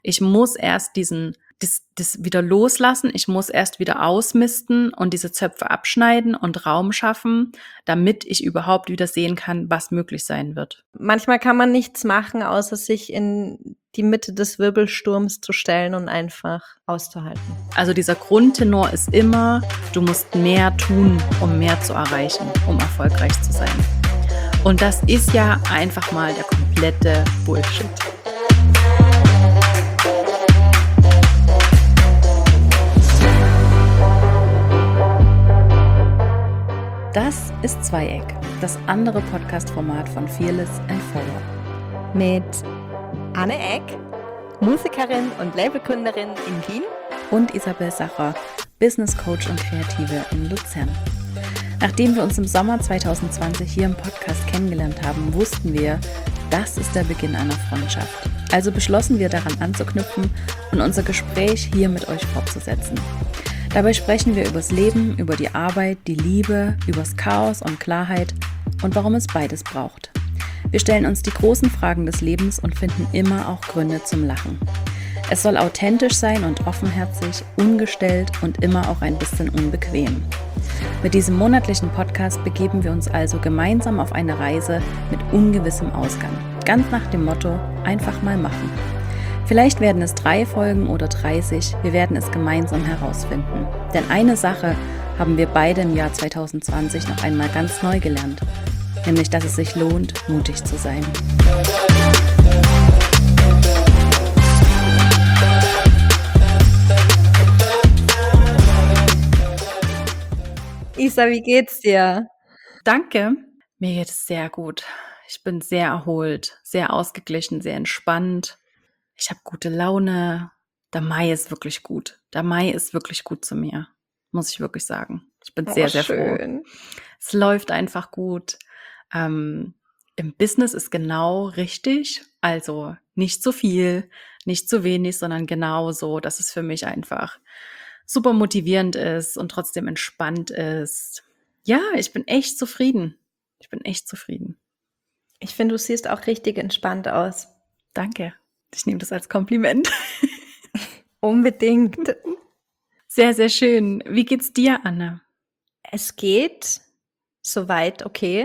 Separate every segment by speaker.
Speaker 1: Ich muss erst das wieder loslassen, ich muss erst wieder ausmisten und diese Zöpfe abschneiden und Raum schaffen, damit ich überhaupt wieder sehen kann, was möglich sein wird.
Speaker 2: Manchmal kann man nichts machen, außer sich in die Mitte des Wirbelsturms zu stellen und einfach auszuhalten.
Speaker 1: Also dieser Grundtenor ist immer, du musst mehr tun, um mehr zu erreichen, um erfolgreich zu sein. Und das ist ja einfach mal der komplette Bullshit. Das ist Zweieck, das andere Podcast-Format von Fearless and Follow.
Speaker 2: Mit Anne Eck, Musikerin und Labelgründerin in Wien.
Speaker 1: Und Isabel Sacher, Business Coach und Kreative in Luzern. Nachdem wir uns im Sommer 2020 hier im Podcast kennengelernt haben, wussten wir, das ist der Beginn einer Freundschaft. Also beschlossen wir daran anzuknüpfen und unser Gespräch hier mit euch fortzusetzen. Dabei sprechen wir übers Leben, über die Arbeit, die Liebe, übers Chaos und Klarheit und warum es beides braucht. Wir stellen uns die großen Fragen des Lebens und finden immer auch Gründe zum Lachen. Es soll authentisch sein und offenherzig, ungestellt und immer auch ein bisschen unbequem. Mit diesem monatlichen Podcast begeben wir uns also gemeinsam auf eine Reise mit ungewissem Ausgang. Ganz nach dem Motto, einfach mal machen. Vielleicht werden es 3 Folgen oder 30, wir werden es gemeinsam herausfinden. Denn eine Sache haben wir beide im Jahr 2020 noch einmal ganz neu gelernt. Nämlich, dass es sich lohnt, mutig zu sein.
Speaker 2: Isa, wie geht's dir?
Speaker 1: Danke. Mir geht es sehr gut. Ich bin sehr erholt, sehr ausgeglichen, sehr entspannt. Ich habe gute Laune. Der Mai ist wirklich gut. Der Mai ist wirklich gut zu mir, muss ich wirklich sagen. Ich bin sehr, sehr froh. Es läuft einfach gut. Im Business ist genau richtig. Also nicht zu viel, nicht zu wenig, sondern genau so, dass es für mich einfach super motivierend ist und trotzdem entspannt ist. Ja, ich bin echt zufrieden. Ich
Speaker 2: finde, du siehst auch richtig entspannt aus.
Speaker 1: Danke. Ich nehme das als Kompliment.
Speaker 2: Unbedingt.
Speaker 1: Sehr, sehr schön. Wie geht's dir, Anne?
Speaker 2: Es geht soweit okay.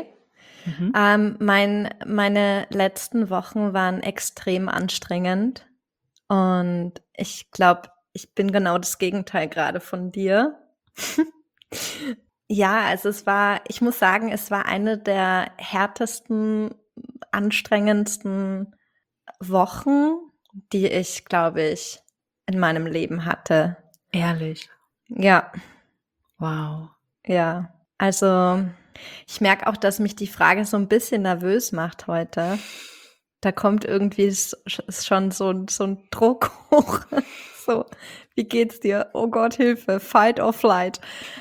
Speaker 2: Meine letzten Wochen waren extrem anstrengend und ich glaube, ich bin genau das Gegenteil gerade von dir. Ja, also ich muss sagen, es war eine der härtesten, anstrengendsten Wochen, die ich, glaube ich, in meinem Leben hatte.
Speaker 1: Ehrlich?
Speaker 2: Ja.
Speaker 1: Wow.
Speaker 2: Ja, also ich merke auch, dass mich die Frage so ein bisschen nervös macht heute. Da kommt irgendwie schon so ein Druck hoch. So, wie geht's dir? Oh Gott, Hilfe, Fight or Flight.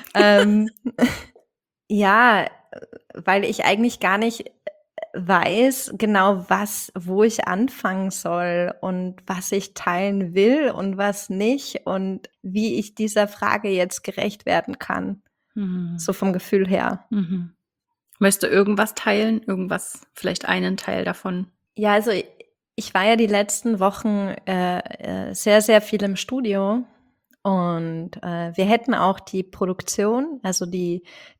Speaker 2: Ja, weil ich eigentlich gar nicht weiß genau wo ich anfangen soll und was ich teilen will und was nicht und wie ich dieser Frage jetzt gerecht werden kann. So vom Gefühl her.
Speaker 1: Möchtest du irgendwas teilen? Vielleicht einen Teil davon?
Speaker 2: Ja, also ich war ja die letzten Wochen sehr, sehr viel im Studio und wir hätten auch die Produktion, also die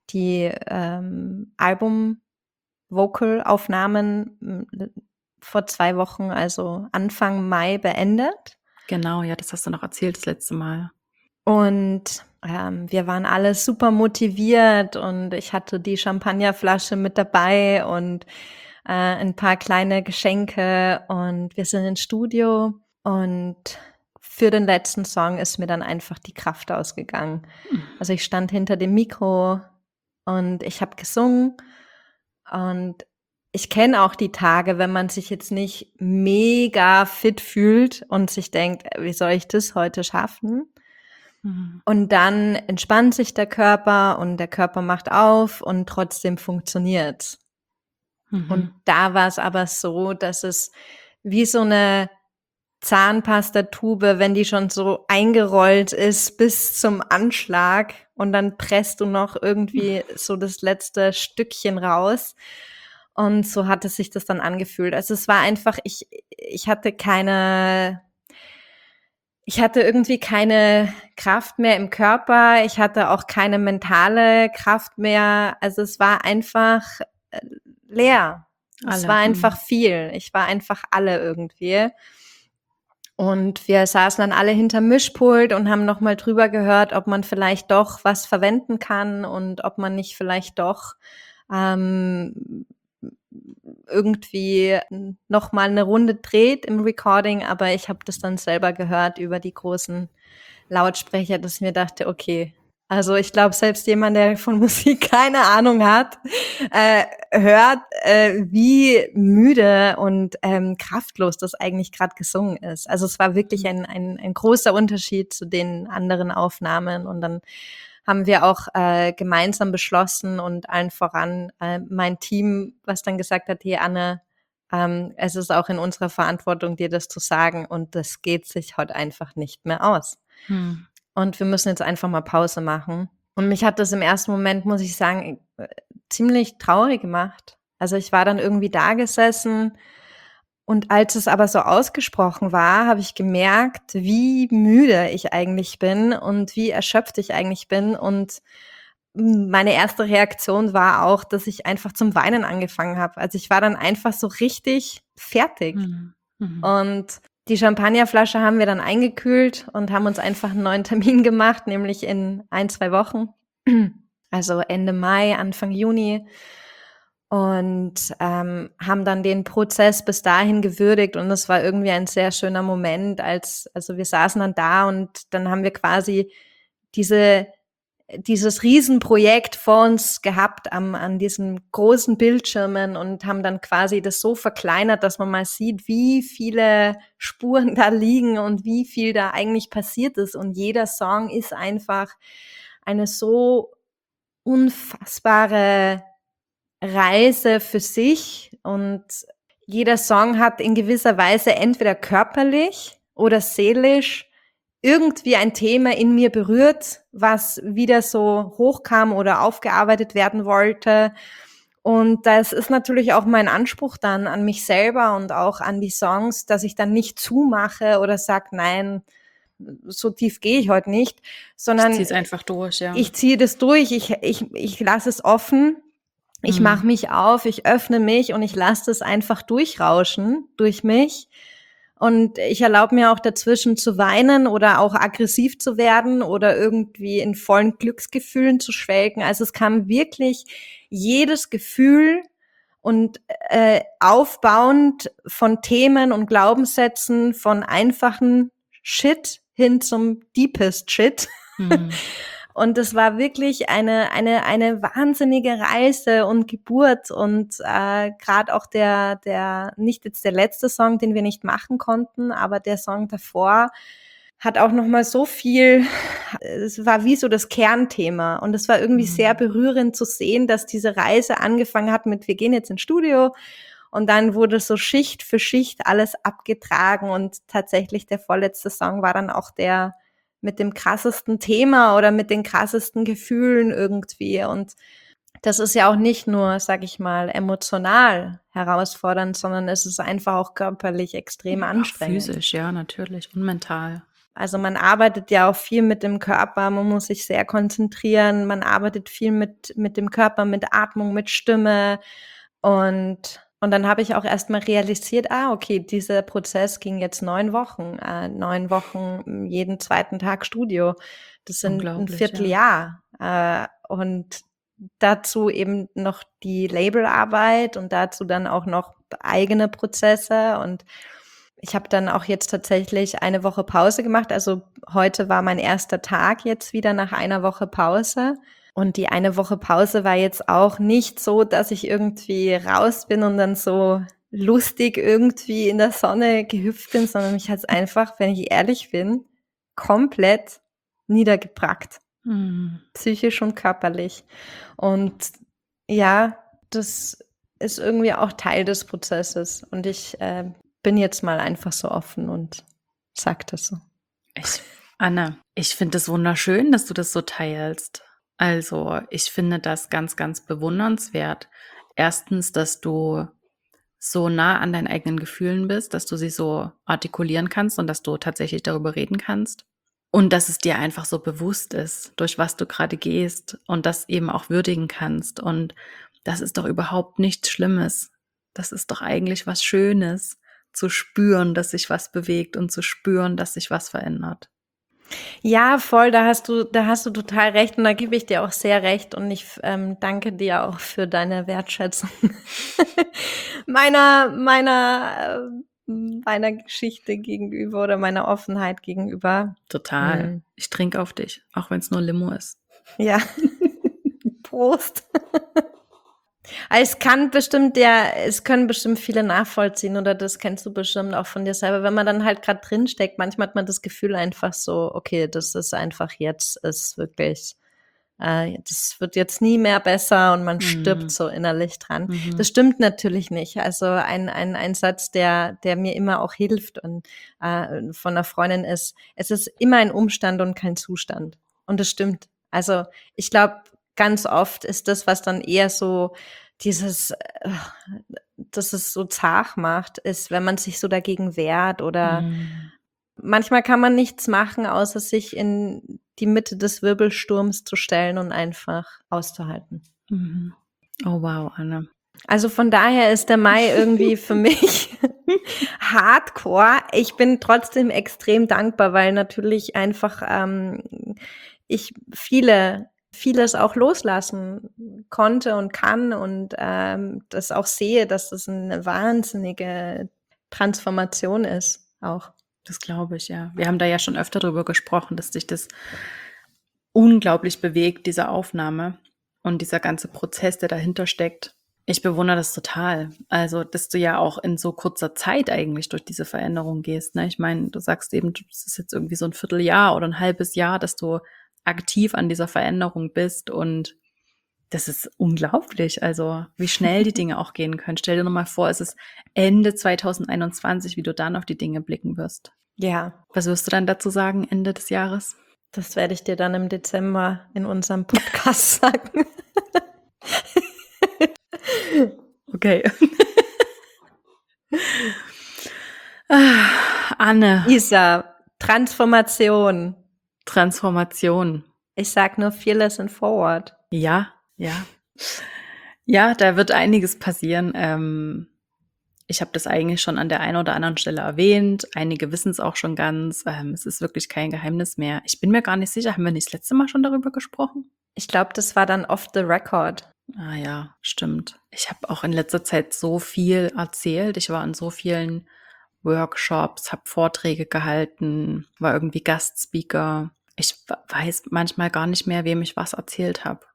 Speaker 2: Album-Vocal-Aufnahmen vor 2 Wochen, also Anfang Mai beendet.
Speaker 1: Genau, ja, das hast du noch erzählt das letzte Mal.
Speaker 2: Und wir waren alle super motiviert und ich hatte die Champagnerflasche mit dabei und ein paar kleine Geschenke und wir sind ins Studio und für den letzten Song ist mir dann einfach die Kraft ausgegangen. Also ich stand hinter dem Mikro und ich habe gesungen und ich kenne auch die Tage, wenn man sich jetzt nicht mega fit fühlt und sich denkt, wie soll ich das heute schaffen? Und dann entspannt sich der Körper und der Körper macht auf und trotzdem funktioniert's. Und da war es aber so, dass es wie so eine Zahnpastatube, wenn die schon so eingerollt ist bis zum Anschlag und dann presst du noch irgendwie so das letzte Stückchen raus. Und so hatte sich das dann angefühlt. Also es war einfach, ich hatte keine ich hatte irgendwie keine Kraft mehr im Körper. Ich hatte auch keine mentale Kraft mehr. Also es war einfach leer. Es war
Speaker 1: Alle.
Speaker 2: einfach viel. Ich war einfach alle irgendwie. Und wir saßen dann alle hinterm Mischpult und haben nochmal drüber gehört, ob man vielleicht doch was verwenden kann und ob man nicht vielleicht doch irgendwie nochmal eine Runde dreht im Recording. Aber ich habe das dann selber gehört über die großen Lautsprecher, dass ich mir dachte, okay, also ich glaube, selbst jemand, der von Musik keine Ahnung hat, hört, wie müde und kraftlos das eigentlich gerade gesungen ist. Also es war wirklich ein großer Unterschied zu den anderen Aufnahmen. Und dann haben wir auch gemeinsam beschlossen und allen voran mein Team, was dann gesagt hat, hey Anne, es ist auch in unserer Verantwortung, dir das zu sagen und das geht sich heute einfach nicht mehr aus.
Speaker 1: Hm.
Speaker 2: Und wir müssen jetzt einfach mal Pause machen. Und mich hat das im ersten Moment, muss ich sagen, ziemlich traurig gemacht. Also ich war dann irgendwie da gesessen und als es aber so ausgesprochen war, habe ich gemerkt, wie müde ich eigentlich bin und wie erschöpft ich eigentlich bin. Und meine erste Reaktion war auch, dass ich einfach zum Weinen angefangen habe. Also ich war dann einfach so richtig fertig. Und die Champagnerflasche haben wir dann eingekühlt und haben uns einfach einen neuen Termin gemacht, nämlich in 1-2 Wochen. Also Ende Mai, Anfang Juni. Und haben dann den Prozess bis dahin gewürdigt. Und es war irgendwie ein sehr schöner Moment, also wir saßen dann da und dann haben wir quasi dieses Riesenprojekt vor uns gehabt an diesen großen Bildschirmen und haben dann quasi das so verkleinert, dass man mal sieht, wie viele Spuren da liegen und wie viel da eigentlich passiert ist. Und jeder Song ist einfach eine so unfassbare Reise für sich. Und jeder Song hat in gewisser Weise entweder körperlich oder seelisch irgendwie ein Thema in mir berührt, was wieder so hochkam oder aufgearbeitet werden wollte. Und das ist natürlich auch mein Anspruch dann an mich selber und auch an die Songs, dass ich dann nicht zumache oder sage, nein, so tief gehe ich heute nicht, sondern
Speaker 1: Ich ziehe es einfach durch, ja.
Speaker 2: ich ziehe das durch, ich lasse es offen, ich mache mich auf, ich öffne mich und ich lasse das einfach durchrauschen durch mich. Und ich erlaube mir auch dazwischen zu weinen oder auch aggressiv zu werden oder irgendwie in vollen Glücksgefühlen zu schwelgen. Also es kam wirklich jedes Gefühl und aufbauend von Themen und Glaubenssätzen, von einfachen Shit hin zum deepest Shit. Und es war wirklich eine wahnsinnige Reise und Geburt und gerade auch der nicht jetzt der letzte Song, den wir nicht machen konnten, aber der Song davor hat auch noch mal so viel, es war wie so das Kernthema und es war irgendwie sehr berührend zu sehen, dass diese Reise angefangen hat mit, wir gehen jetzt ins Studio und dann wurde so Schicht für Schicht alles abgetragen und tatsächlich der vorletzte Song war dann auch der mit dem krassesten Thema oder mit den krassesten Gefühlen irgendwie. Und das ist ja auch nicht nur, sag ich mal, emotional herausfordernd, sondern es ist einfach auch körperlich extrem anstrengend.
Speaker 1: Physisch, ja, natürlich. Und mental.
Speaker 2: Also man arbeitet ja auch viel mit dem Körper, man muss sich sehr konzentrieren, man arbeitet viel mit dem Körper, mit Atmung, mit Stimme. Und dann habe ich auch erstmal realisiert, okay, dieser Prozess ging jetzt 9 Wochen, 9 Wochen jeden zweiten Tag Studio. Das sind ein
Speaker 1: Unglaublich,
Speaker 2: Vierteljahr. Und dazu eben noch die Labelarbeit und dazu dann auch noch eigene Prozesse. Und ich habe dann auch jetzt tatsächlich eine Woche Pause gemacht. Also heute war mein erster Tag jetzt wieder nach einer Woche Pause. Und die eine Woche Pause war jetzt auch nicht so, dass ich irgendwie raus bin und dann so lustig irgendwie in der Sonne gehüpft bin, sondern mich hat es einfach, wenn ich ehrlich bin, komplett niedergebrackt. Psychisch und körperlich. Und ja, das ist irgendwie auch Teil des Prozesses. Und ich bin jetzt mal einfach so offen und sag das so.
Speaker 1: Anne, ich finde es wunderschön, dass du das so teilst. Also, ich finde das ganz, ganz bewundernswert. Erstens, dass du so nah an deinen eigenen Gefühlen bist, dass du sie so artikulieren kannst und dass du tatsächlich darüber reden kannst. Und dass es dir einfach so bewusst ist, durch was du gerade gehst und das eben auch würdigen kannst. Und das ist doch überhaupt nichts Schlimmes. Das ist doch eigentlich was Schönes, zu spüren, dass sich was bewegt und zu spüren, dass sich was verändert.
Speaker 2: Ja, voll, da hast du total recht und da gebe ich dir auch sehr recht und ich danke dir auch für deine Wertschätzung meiner Geschichte gegenüber oder meiner Offenheit gegenüber.
Speaker 1: Total. Ich trinke auf dich, auch wenn es nur Limo ist.
Speaker 2: Ja, Prost. Es können bestimmt viele nachvollziehen oder das kennst du bestimmt auch von dir selber. Wenn man dann halt gerade drin steckt, manchmal hat man das Gefühl einfach so, okay, das ist einfach jetzt, ist wirklich, das wird jetzt nie mehr besser und man stirbt so innerlich dran. Das stimmt natürlich nicht. Also ein Satz, der mir immer auch hilft und von einer Freundin ist, es ist immer ein Umstand und kein Zustand. Und das stimmt. Also ich glaube, ganz oft ist das, was dann eher so dass es so zart macht, ist, wenn man sich so dagegen wehrt oder manchmal kann man nichts machen, außer sich in die Mitte des Wirbelsturms zu stellen und einfach auszuhalten.
Speaker 1: Oh wow, Anne.
Speaker 2: Also von daher ist der Mai irgendwie für mich hardcore. Ich bin trotzdem extrem dankbar, weil natürlich einfach ich vieles auch loslassen konnte und kann und das auch sehe, dass das eine wahnsinnige Transformation ist auch.
Speaker 1: Das glaube ich, ja. Wir haben da ja schon öfter drüber gesprochen, dass dich das unglaublich bewegt, diese Aufnahme und dieser ganze Prozess, der dahinter steckt. Ich bewundere das total. Also, dass du ja auch in so kurzer Zeit eigentlich durch diese Veränderung gehst. Ne? Ich meine, du sagst eben, das ist jetzt irgendwie so ein Vierteljahr oder ein halbes Jahr, dass du aktiv an dieser Veränderung bist und das ist unglaublich, also wie schnell die Dinge auch gehen können. Stell dir noch mal vor, es ist Ende 2021, wie du dann auf die Dinge blicken wirst.
Speaker 2: Ja.
Speaker 1: Was wirst du dann dazu sagen, Ende des Jahres?
Speaker 2: Das werde ich dir dann im Dezember in unserem Podcast sagen.
Speaker 1: Okay. Anne.
Speaker 2: Isa, Transformation. Ich sag nur fearless and forward.
Speaker 1: Ja. Ja, da wird einiges passieren. Ich habe das eigentlich schon an der einen oder anderen Stelle erwähnt. Einige wissen es auch schon ganz. Es ist wirklich kein Geheimnis mehr. Ich bin mir gar nicht sicher, haben wir nicht das letzte Mal schon darüber gesprochen?
Speaker 2: Ich glaube, das war dann off the record.
Speaker 1: Ah ja, stimmt. Ich habe auch in letzter Zeit so viel erzählt. Ich war in so vielen Workshops, habe Vorträge gehalten, war irgendwie Gastspeaker. Ich weiß manchmal gar nicht mehr, wem ich was erzählt habe.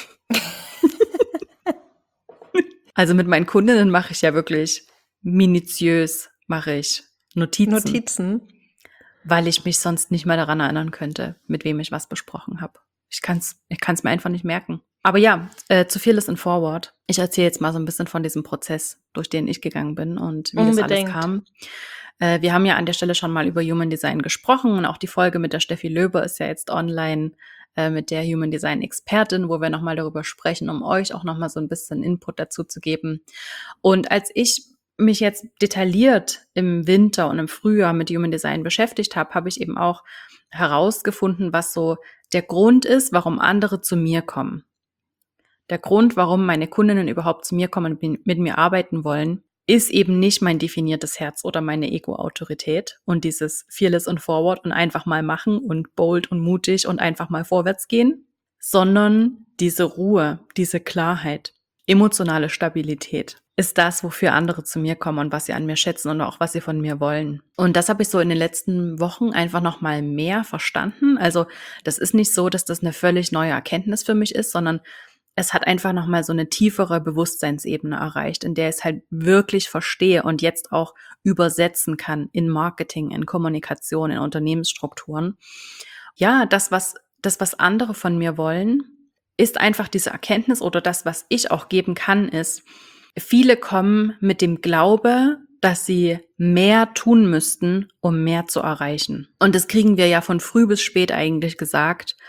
Speaker 1: Also mit meinen Kundinnen mache ich ja wirklich minutiös, mache ich Notizen, weil ich mich sonst nicht mehr daran erinnern könnte, mit wem ich was besprochen habe. Ich kann's mir einfach nicht merken. Aber ja, zu Fearless and Forward. Ich erzähle jetzt mal so ein bisschen von diesem Prozess, durch den ich gegangen bin und wie das alles kam. Wir haben ja an der Stelle schon mal über Human Design gesprochen und auch die Folge mit der Steffi Löber ist ja jetzt online mit der Human Design Expertin, wo wir nochmal darüber sprechen, um euch auch nochmal so ein bisschen Input dazu zu geben. Und als ich mich jetzt detailliert im Winter und im Frühjahr mit Human Design beschäftigt habe, habe ich eben auch herausgefunden, was so der Grund ist, warum andere zu mir kommen. Der Grund, warum meine Kundinnen überhaupt zu mir kommen und mit mir arbeiten wollen, ist eben nicht mein definiertes Herz oder meine Ego-Autorität und dieses Fearless und Forward und einfach mal machen und bold und mutig und einfach mal vorwärts gehen, sondern diese Ruhe, diese Klarheit, emotionale Stabilität ist das, wofür andere zu mir kommen und was sie an mir schätzen und auch was sie von mir wollen. Und das habe ich so in den letzten Wochen einfach noch mal mehr verstanden. Also das ist nicht so, dass das eine völlig neue Erkenntnis für mich ist, sondern es hat einfach noch mal so eine tiefere Bewusstseinsebene erreicht, in der ich es halt wirklich verstehe und jetzt auch übersetzen kann in Marketing, in Kommunikation, in Unternehmensstrukturen. Ja, das, was andere von mir wollen, ist einfach diese Erkenntnis oder das, was ich auch geben kann, ist, viele kommen mit dem Glaube, dass sie mehr tun müssten, um mehr zu erreichen. Und das kriegen wir ja von früh bis spät eigentlich gesagt.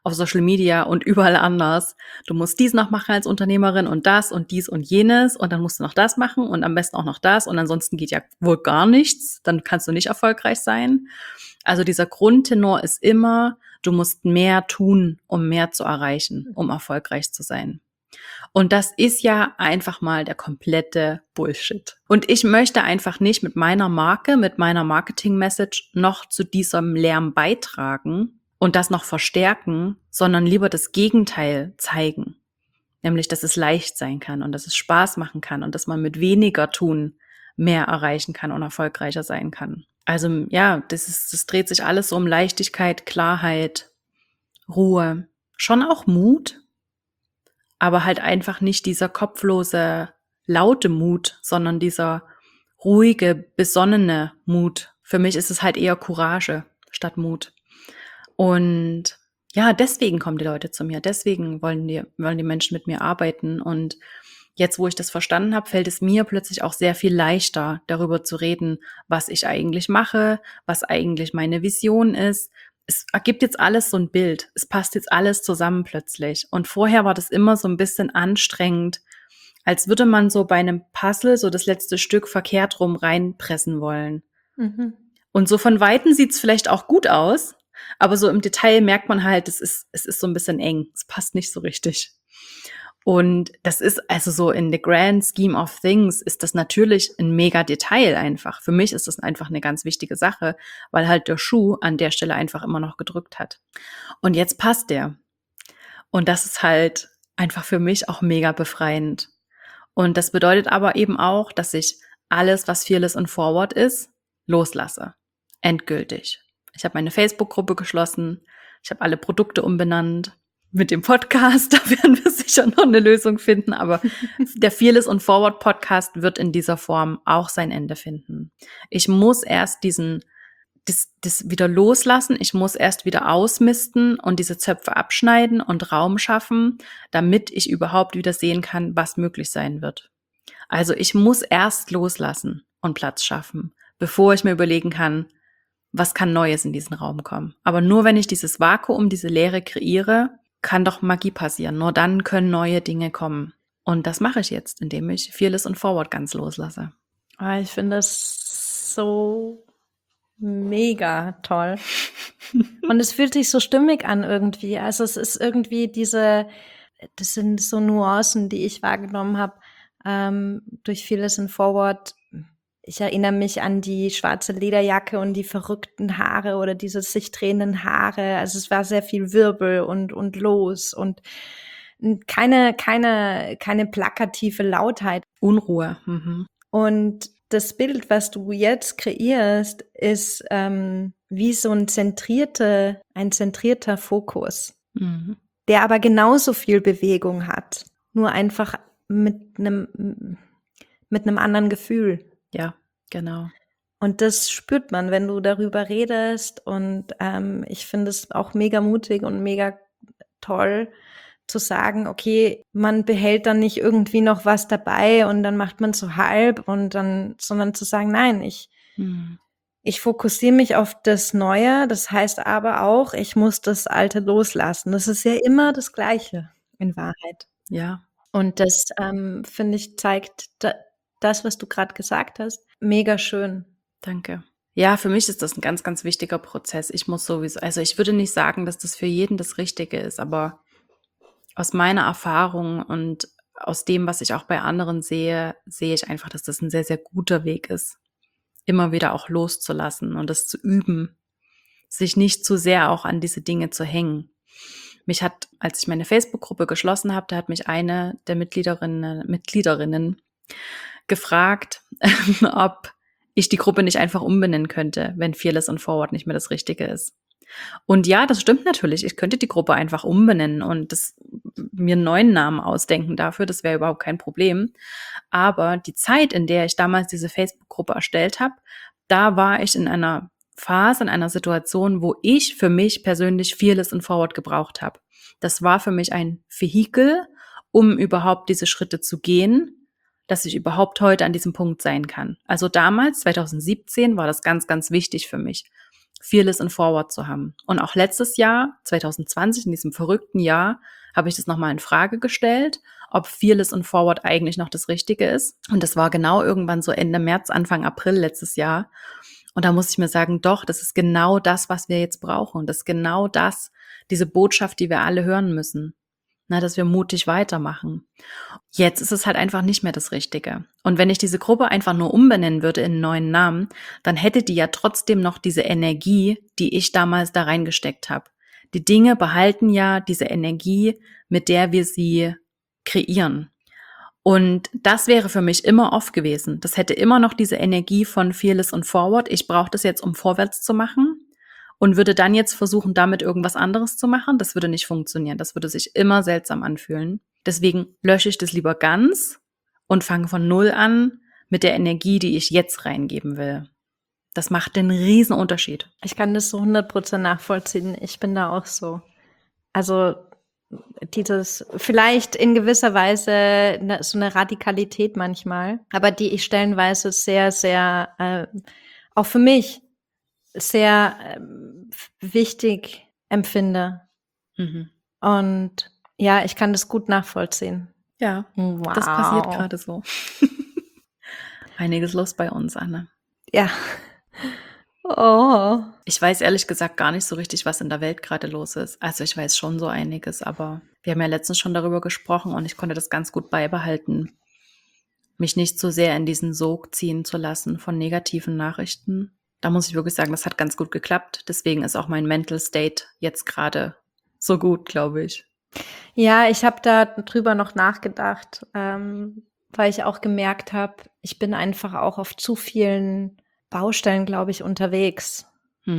Speaker 1: auf Social Media und überall anders. Du musst dies noch machen als Unternehmerin und das und dies und jenes und dann musst du noch das machen und am besten auch noch das und ansonsten geht ja wohl gar nichts, dann kannst du nicht erfolgreich sein. Also dieser Grundtenor ist immer, du musst mehr tun, um mehr zu erreichen, um erfolgreich zu sein. Und das ist ja einfach mal der komplette Bullshit. Und ich möchte einfach nicht mit meiner Marke, mit meiner Marketing-Message noch zu diesem Lärm beitragen und das noch verstärken, sondern lieber das Gegenteil zeigen. Nämlich, dass es leicht sein kann und dass es Spaß machen kann und dass man mit weniger tun mehr erreichen kann und erfolgreicher sein kann. Also ja, das dreht sich alles so um Leichtigkeit, Klarheit, Ruhe, schon auch Mut, aber halt einfach nicht dieser kopflose, laute Mut, sondern dieser ruhige, besonnene Mut. Für mich ist es halt eher Courage statt Mut. Und ja, deswegen kommen die Leute zu mir, deswegen wollen die Menschen mit mir arbeiten. Und jetzt, wo ich das verstanden habe, fällt es mir plötzlich auch sehr viel leichter, darüber zu reden, was ich eigentlich mache, was eigentlich meine Vision ist. Es ergibt jetzt alles so ein Bild. Es passt jetzt alles zusammen plötzlich. Und vorher war das immer so ein bisschen anstrengend, als würde man so bei einem Puzzle so das letzte Stück verkehrt rum reinpressen wollen.
Speaker 2: Mhm.
Speaker 1: Und so von Weitem sieht's vielleicht auch gut aus, aber so im Detail merkt man halt, es ist so ein bisschen eng. Es passt nicht so richtig. Und das ist also so in the grand scheme of things ist das natürlich ein mega Detail einfach. Für mich ist das einfach eine ganz wichtige Sache, weil halt der Schuh an der Stelle einfach immer noch gedrückt hat. Und jetzt passt der. Und das ist halt einfach für mich auch mega befreiend. Und das bedeutet aber eben auch, dass ich alles, was Fearless und Forward ist, loslasse. Endgültig. Ich habe meine Facebook-Gruppe geschlossen. Ich habe alle Produkte umbenannt. Mit dem Podcast, da werden wir sicher noch eine Lösung finden, aber der Fearless und Forward Podcast wird in dieser Form auch sein Ende finden. Ich muss erst das wieder loslassen, ich muss erst wieder ausmisten und diese Zöpfe abschneiden und Raum schaffen, damit ich überhaupt wieder sehen kann, was möglich sein wird. Also ich muss erst loslassen und Platz schaffen, bevor ich mir überlegen kann, was kann Neues in diesen Raum kommen. Aber nur wenn ich dieses Vakuum, diese Leere kreiere, kann doch Magie passieren. Nur dann können neue Dinge kommen. Und das mache ich jetzt, indem ich Fearless und Forward ganz loslasse.
Speaker 2: Ich finde das so mega toll. Und es fühlt sich so stimmig an irgendwie. Also es ist irgendwie das sind so Nuancen, die ich wahrgenommen habe durch Fearless and Forward. Ich erinnere mich an die schwarze Lederjacke und die verrückten Haare oder diese sich drehenden Haare. Also es war sehr viel Wirbel und los und keine plakative Lautheit.
Speaker 1: Unruhe. Mhm.
Speaker 2: Und das Bild, was du jetzt kreierst, ist wie so ein zentrierter Fokus, der aber genauso viel Bewegung hat, nur einfach mit einem anderen Gefühl.
Speaker 1: Ja, genau.
Speaker 2: Und das spürt man, wenn du darüber redest. Und ich finde es auch mega mutig und mega toll zu sagen, okay, man behält dann nicht irgendwie noch was dabei und dann macht man so halb sondern zu sagen, nein, ich fokussiere mich auf das Neue. Das heißt aber auch, ich muss das Alte loslassen. Das ist ja immer das Gleiche in Wahrheit.
Speaker 1: Ja.
Speaker 2: Und das, finde ich, zeigt das, was du gerade gesagt hast, mega schön.
Speaker 1: Danke. Ja, für mich ist das ein ganz, ganz wichtiger Prozess. Ich muss sowieso, also ich würde nicht sagen, dass das für jeden das Richtige ist, aber aus meiner Erfahrung und aus dem, was ich auch bei anderen sehe, sehe ich einfach, dass das ein sehr, sehr guter Weg ist, immer wieder auch loszulassen und das zu üben, sich nicht zu sehr auch an diese Dinge zu hängen. Mich hat, als ich meine Facebook-Gruppe geschlossen habe, da hat mich eine der Mitgliederinnen gefragt, ob ich die Gruppe nicht einfach umbenennen könnte, wenn Fearless und Forward nicht mehr das Richtige ist. Und ja, das stimmt natürlich. Ich könnte die Gruppe einfach umbenennen und mir einen neuen Namen ausdenken dafür. Das wäre überhaupt kein Problem. Aber die Zeit, in der ich damals diese Facebook-Gruppe erstellt habe, da war ich in einer Phase, in einer Situation, wo ich für mich persönlich Fearless und Forward gebraucht habe. Das war für mich ein Vehikel, um überhaupt diese Schritte zu gehen, dass ich überhaupt heute an diesem Punkt sein kann. Also damals, 2017, war das ganz, ganz wichtig für mich. Fearless and Forward zu haben. Und auch letztes Jahr, 2020, in diesem verrückten Jahr, habe ich das nochmal in Frage gestellt, ob Fearless and Forward eigentlich noch das Richtige ist. Und das war genau irgendwann so Ende März, Anfang April letztes Jahr. Und da muss ich mir sagen, doch, das ist genau das, was wir jetzt brauchen. Das ist genau das, diese Botschaft, die wir alle hören müssen. Na, dass wir mutig weitermachen. Jetzt ist es halt einfach nicht mehr das Richtige. Und wenn ich diese Gruppe einfach nur umbenennen würde in einen neuen Namen, dann hätte die ja trotzdem noch diese Energie, die ich damals da reingesteckt habe. Die Dinge behalten ja diese Energie, mit der wir sie kreieren. Und das wäre für mich immer off gewesen. Das hätte immer noch diese Energie von Fearless und Forward. Ich brauche das jetzt, um vorwärts zu machen. Und würde dann jetzt versuchen, damit irgendwas anderes zu machen, das würde nicht funktionieren. Das würde sich immer seltsam anfühlen. Deswegen lösche ich das lieber ganz und fange von Null an mit der Energie, die ich jetzt reingeben will. Das macht den riesen Unterschied.
Speaker 2: Ich kann das so 100% nachvollziehen. Ich bin da auch so. Also dieses, vielleicht in gewisser Weise so eine Radikalität manchmal, aber die ich stellenweise sehr, sehr, auch für mich, sehr wichtig empfinde.
Speaker 1: Mhm.
Speaker 2: Und ja, ich kann das gut nachvollziehen.
Speaker 1: Ja,
Speaker 2: Wow.
Speaker 1: Das passiert gerade so. Einiges los bei uns, Anne.
Speaker 2: Ja. Oh.
Speaker 1: Ich weiß ehrlich gesagt gar nicht so richtig, was in der Welt gerade los ist. Also ich weiß schon so einiges, aber wir haben ja letztens schon darüber gesprochen und ich konnte das ganz gut beibehalten, mich nicht so sehr in diesen Sog ziehen zu lassen von negativen Nachrichten. Da muss ich wirklich sagen, das hat ganz gut geklappt. Deswegen ist auch mein Mental State jetzt gerade so gut, glaube ich.
Speaker 2: Ja, ich habe da drüber noch nachgedacht, weil ich auch gemerkt habe, ich bin einfach auch auf zu vielen Baustellen, glaube ich, unterwegs.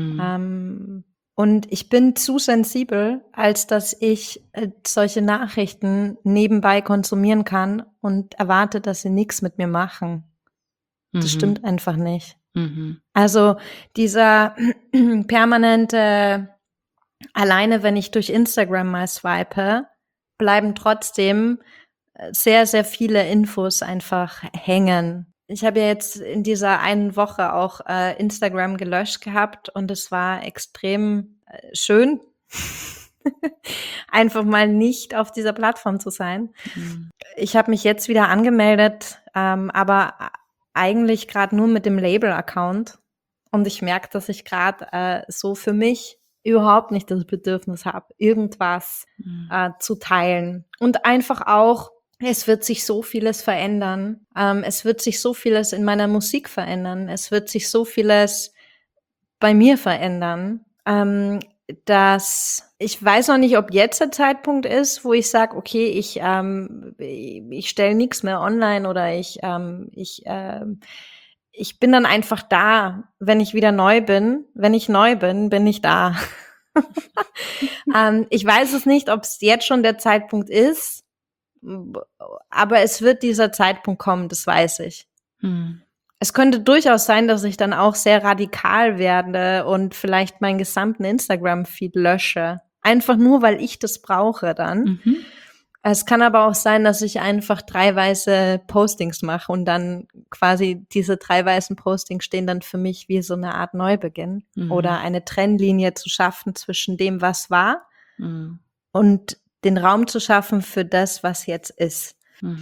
Speaker 2: Und ich bin zu sensibel, als dass ich solche Nachrichten nebenbei konsumieren kann und erwarte, dass sie nichts mit mir machen. Das stimmt einfach nicht. Also dieser permanente, alleine wenn ich durch Instagram mal swipe, bleiben trotzdem sehr, sehr viele Infos einfach hängen. Ich habe ja jetzt in dieser einen Woche auch Instagram gelöscht gehabt und es war extrem schön, einfach mal nicht auf dieser Plattform zu sein. Ich habe mich jetzt wieder angemeldet, aber eigentlich gerade nur mit dem Label-Account und ich merke, dass ich gerade so für mich überhaupt nicht das Bedürfnis habe, irgendwas zu teilen. Und einfach auch, es wird sich so vieles verändern. Es wird sich so vieles in meiner Musik verändern. Es wird sich so vieles bei mir verändern, dass ich weiß noch nicht, ob jetzt der Zeitpunkt ist, wo ich sage, okay, ich stelle nichts mehr online oder ich bin dann einfach da, wenn ich wieder neu bin. Wenn ich neu bin, bin ich da. Ich weiß es nicht, ob es jetzt schon der Zeitpunkt ist, aber es wird dieser Zeitpunkt kommen, das weiß ich. Es könnte durchaus sein, dass ich dann auch sehr radikal werde und vielleicht meinen gesamten Instagram-Feed lösche. Einfach nur, weil ich das brauche dann. Es kann aber auch sein, dass ich einfach 3 weiße Postings mache und dann quasi diese 3 weißen Postings stehen dann für mich wie so eine Art Neubeginn oder eine Trennlinie zu schaffen zwischen dem, was war und den Raum zu schaffen für das, was jetzt ist.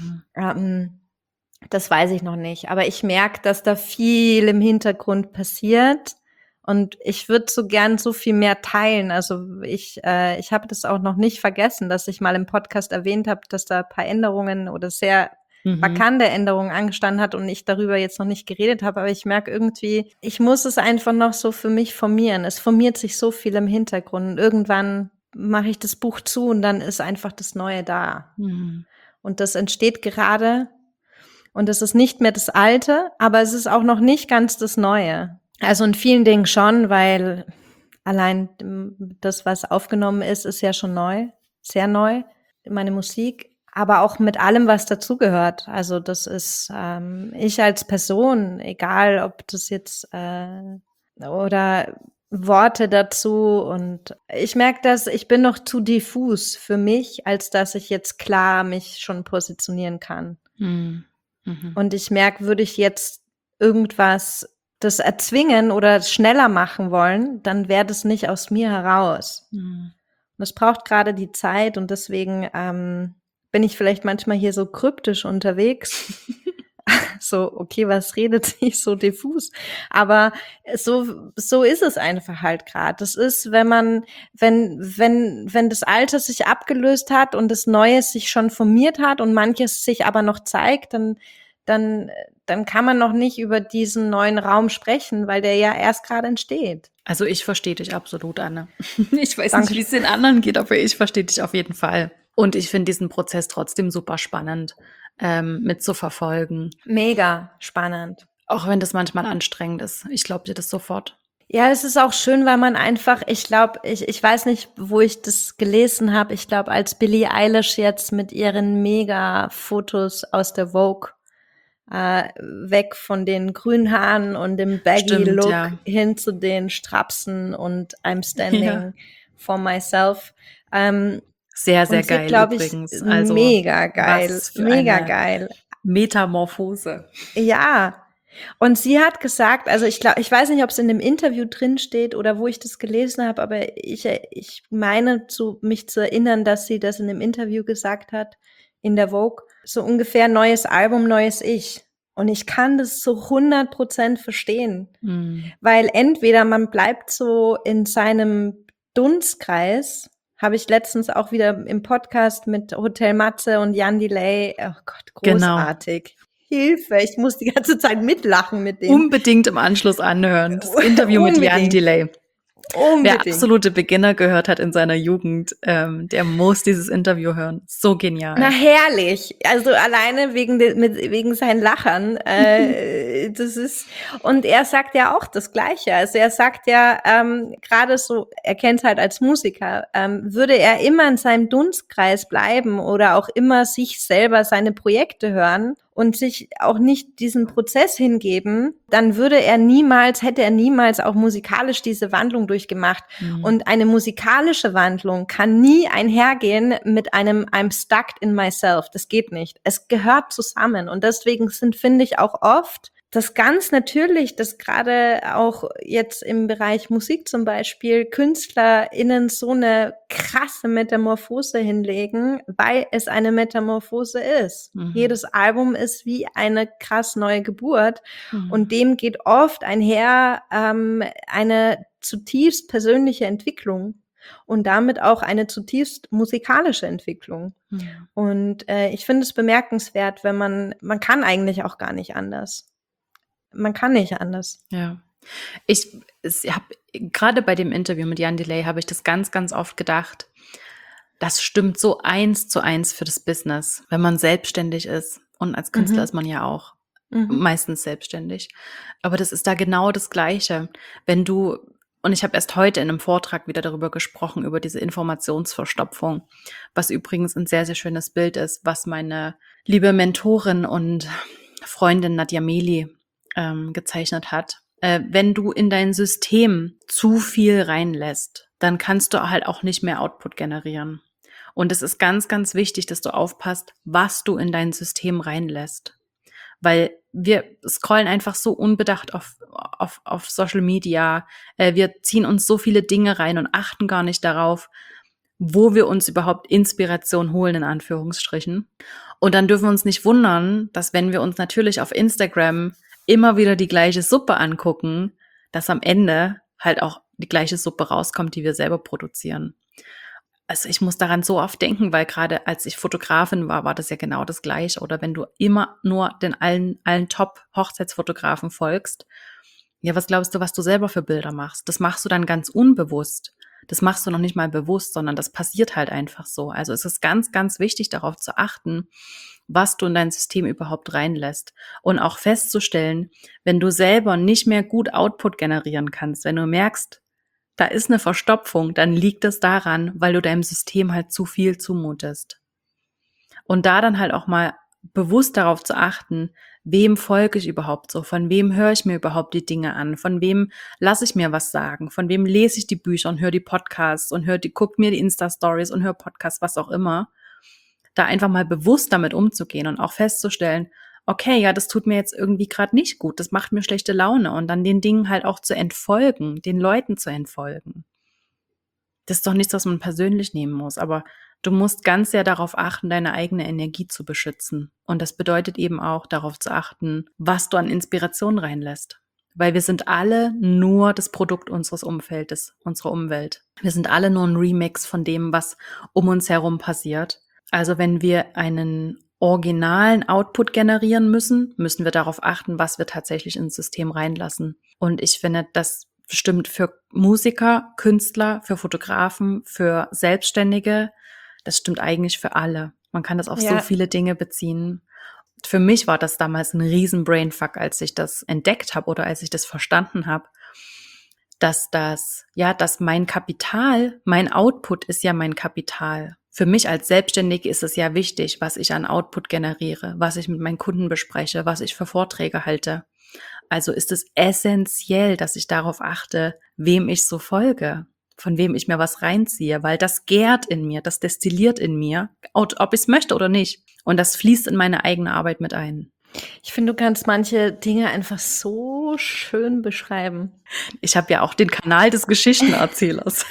Speaker 2: Das weiß ich noch nicht, aber ich merke, dass da viel im Hintergrund passiert und ich würde so gern so viel mehr teilen. Also ich habe das auch noch nicht vergessen, dass ich mal im Podcast erwähnt habe, dass da ein paar Änderungen oder sehr markante Änderungen angestanden hat und ich darüber jetzt noch nicht geredet habe, aber ich merke irgendwie, ich muss es einfach noch so für mich formieren. Es formiert sich so viel im Hintergrund und irgendwann mache ich das Buch zu und dann ist einfach das Neue da. Und das entsteht gerade und es ist nicht mehr das Alte, aber es ist auch noch nicht ganz das Neue. Also in vielen Dingen schon, weil allein das, was aufgenommen ist, ist ja schon neu, sehr neu, meine Musik, aber auch mit allem, was dazugehört. Also das ist ich als Person, egal ob das jetzt oder Worte dazu und ich merke, dass ich bin noch zu diffus für mich, als dass ich jetzt klar mich schon positionieren kann. Und ich merke, würde ich jetzt irgendwas das erzwingen oder schneller machen wollen, dann wäre das nicht aus mir heraus. Und es braucht gerade die Zeit und deswegen bin ich vielleicht manchmal hier so kryptisch unterwegs. So, okay, was redet sich so diffus? Aber so ist es einfach halt gerade. Das ist, wenn das Alte sich abgelöst hat und das Neue sich schon formiert hat und manches sich aber noch zeigt, dann kann man noch nicht über diesen neuen Raum sprechen, weil der ja erst gerade entsteht.
Speaker 1: Also ich verstehe dich absolut, Anne. Ich weiß
Speaker 2: Danke.
Speaker 1: nicht, wie es den anderen geht, aber ich verstehe dich auf jeden Fall. Und ich finde diesen Prozess trotzdem super spannend mitzuverfolgen.
Speaker 2: Mega spannend.
Speaker 1: Auch wenn das manchmal anstrengend ist. Ich glaube dir das sofort.
Speaker 2: Ja, es ist auch schön, weil man einfach, ich glaube, ich weiß nicht, wo ich das gelesen habe. Ich glaube, als Billie Eilish jetzt mit ihren Mega-Fotos aus der Vogue weg von den grünen Haaren und dem Baggy-Look
Speaker 1: ja.
Speaker 2: hin zu den Strapsen und I'm standing for myself.
Speaker 1: Sehr, sehr
Speaker 2: und
Speaker 1: geil
Speaker 2: glaube ich,
Speaker 1: übrigens. Also,
Speaker 2: mega geil,
Speaker 1: was für
Speaker 2: mega
Speaker 1: eine
Speaker 2: geil.
Speaker 1: Metamorphose.
Speaker 2: Ja. Und sie hat gesagt, also ich glaube, ich weiß nicht, ob es in dem Interview drin steht oder wo ich das gelesen habe, aber ich meine mich zu erinnern, dass sie das in dem Interview gesagt hat in der Vogue, so ungefähr neues Album, neues Ich. Und ich kann das zu 100% verstehen, weil entweder man bleibt so in seinem Dunstkreis, habe ich letztens auch wieder im Podcast mit Hotel Matze und Jan Delay, oh Gott, großartig. Genau. Hilfe, ich muss die ganze Zeit mitlachen mit dem.
Speaker 1: Unbedingt im Anschluss anhören. Das Interview mit Jan Delay.
Speaker 2: Unbedingt.
Speaker 1: Wer absolute Beginner gehört hat in seiner Jugend, der muss dieses Interview hören. So genial.
Speaker 2: Na herrlich. Also alleine wegen seinen Lachern. Das ist, und er sagt ja auch das Gleiche. Also er sagt ja gerade so, er kennt halt als Musiker, würde er immer in seinem Dunstkreis bleiben oder auch immer sich selber seine Projekte hören und sich auch nicht diesen Prozess hingeben, dann hätte er niemals auch musikalisch diese Wandlung durchgemacht. Und eine musikalische Wandlung kann nie einhergehen mit einem I'm stuck in myself. Das geht nicht. Es gehört zusammen. Und deswegen finde ich auch oft das ganz natürlich, dass gerade auch jetzt im Bereich Musik zum Beispiel KünstlerInnen so eine krasse Metamorphose hinlegen, weil es eine Metamorphose ist. Jedes Album ist wie eine krass neue Geburt und dem geht oft einher eine zutiefst persönliche Entwicklung und damit auch eine zutiefst musikalische Entwicklung. Und ich finde es bemerkenswert, wenn man kann eigentlich auch gar nicht anders. Man kann nicht anders.
Speaker 1: Ja. Ich habe gerade bei dem Interview mit Jan Delay habe ich das ganz, ganz oft gedacht. Das stimmt so 1:1 für das Business, wenn man selbstständig ist. Und als Künstler ist man ja auch meistens selbstständig. Aber das ist da genau das Gleiche. Und ich habe erst heute in einem Vortrag wieder darüber gesprochen, über diese Informationsverstopfung, was übrigens ein sehr, sehr schönes Bild ist, was meine liebe Mentorin und Freundin Nadja Meli gezeichnet hat. Wenn du in dein System zu viel reinlässt, dann kannst du halt auch nicht mehr Output generieren. Und es ist ganz, ganz wichtig, dass du aufpasst, was du in dein System reinlässt. Weil wir scrollen einfach so unbedacht auf Social Media. Wir ziehen uns so viele Dinge rein und achten gar nicht darauf, wo wir uns überhaupt Inspiration holen, in Anführungsstrichen. Und dann dürfen wir uns nicht wundern, dass wenn wir uns natürlich auf Instagram immer wieder die gleiche Suppe angucken, dass am Ende halt auch die gleiche Suppe rauskommt, die wir selber produzieren. Also ich muss daran so oft denken, weil gerade als ich Fotografin war, war das ja genau das Gleiche. Oder wenn du immer nur den allen Top-Hochzeitsfotografen folgst, ja, was glaubst du, was du selber für Bilder machst? Das machst du dann ganz unbewusst. Das machst du noch nicht mal bewusst, sondern das passiert halt einfach so. Also es ist ganz, ganz wichtig, darauf zu achten, was du in dein System überhaupt reinlässt. Und auch festzustellen, wenn du selber nicht mehr gut Output generieren kannst, wenn du merkst, da ist eine Verstopfung, dann liegt es daran, weil du deinem System halt zu viel zumutest. Und da dann halt auch mal bewusst darauf zu achten, wem folge ich überhaupt so, von wem höre ich mir überhaupt die Dinge an, von wem lasse ich mir was sagen, von wem lese ich die Bücher und höre die Podcasts und guck mir die Insta-Stories und höre Podcasts, was auch immer. Da einfach mal bewusst damit umzugehen und auch festzustellen, okay, ja, das tut mir jetzt irgendwie gerade nicht gut, das macht mir schlechte Laune und dann den Dingen halt auch zu entfolgen, den Leuten zu entfolgen. Das ist doch nichts, was man persönlich nehmen muss, aber du musst ganz sehr darauf achten, deine eigene Energie zu beschützen. Und das bedeutet eben auch, darauf zu achten, was du an Inspiration reinlässt. Weil wir sind alle nur das Produkt unseres Umfeldes, unserer Umwelt. Wir sind alle nur ein Remix von dem, was um uns herum passiert. Also wenn wir einen originalen Output generieren müssen, müssen wir darauf achten, was wir tatsächlich ins System reinlassen. Und ich finde, das stimmt für Musiker, Künstler, für Fotografen, für Selbstständige. Das stimmt eigentlich für alle. Man kann das auf so
Speaker 2: Ja.
Speaker 1: viele Dinge beziehen. Für mich war das damals ein riesen Brainfuck, als ich das entdeckt habe oder als ich das verstanden habe, dass mein Kapital, mein Output ist ja mein Kapital. Für mich als Selbstständige ist es ja wichtig, was ich an Output generiere, was ich mit meinen Kunden bespreche, was ich für Vorträge halte. Also ist es essentiell, dass ich darauf achte, wem ich so folge, von wem ich mir was reinziehe, weil das gärt in mir, das destilliert in mir, ob ich es möchte oder nicht. Und das fließt in meine eigene Arbeit mit ein.
Speaker 2: Ich finde, du kannst manche Dinge einfach so schön beschreiben.
Speaker 1: Ich habe ja auch den Kanal des Geschichtenerzählers.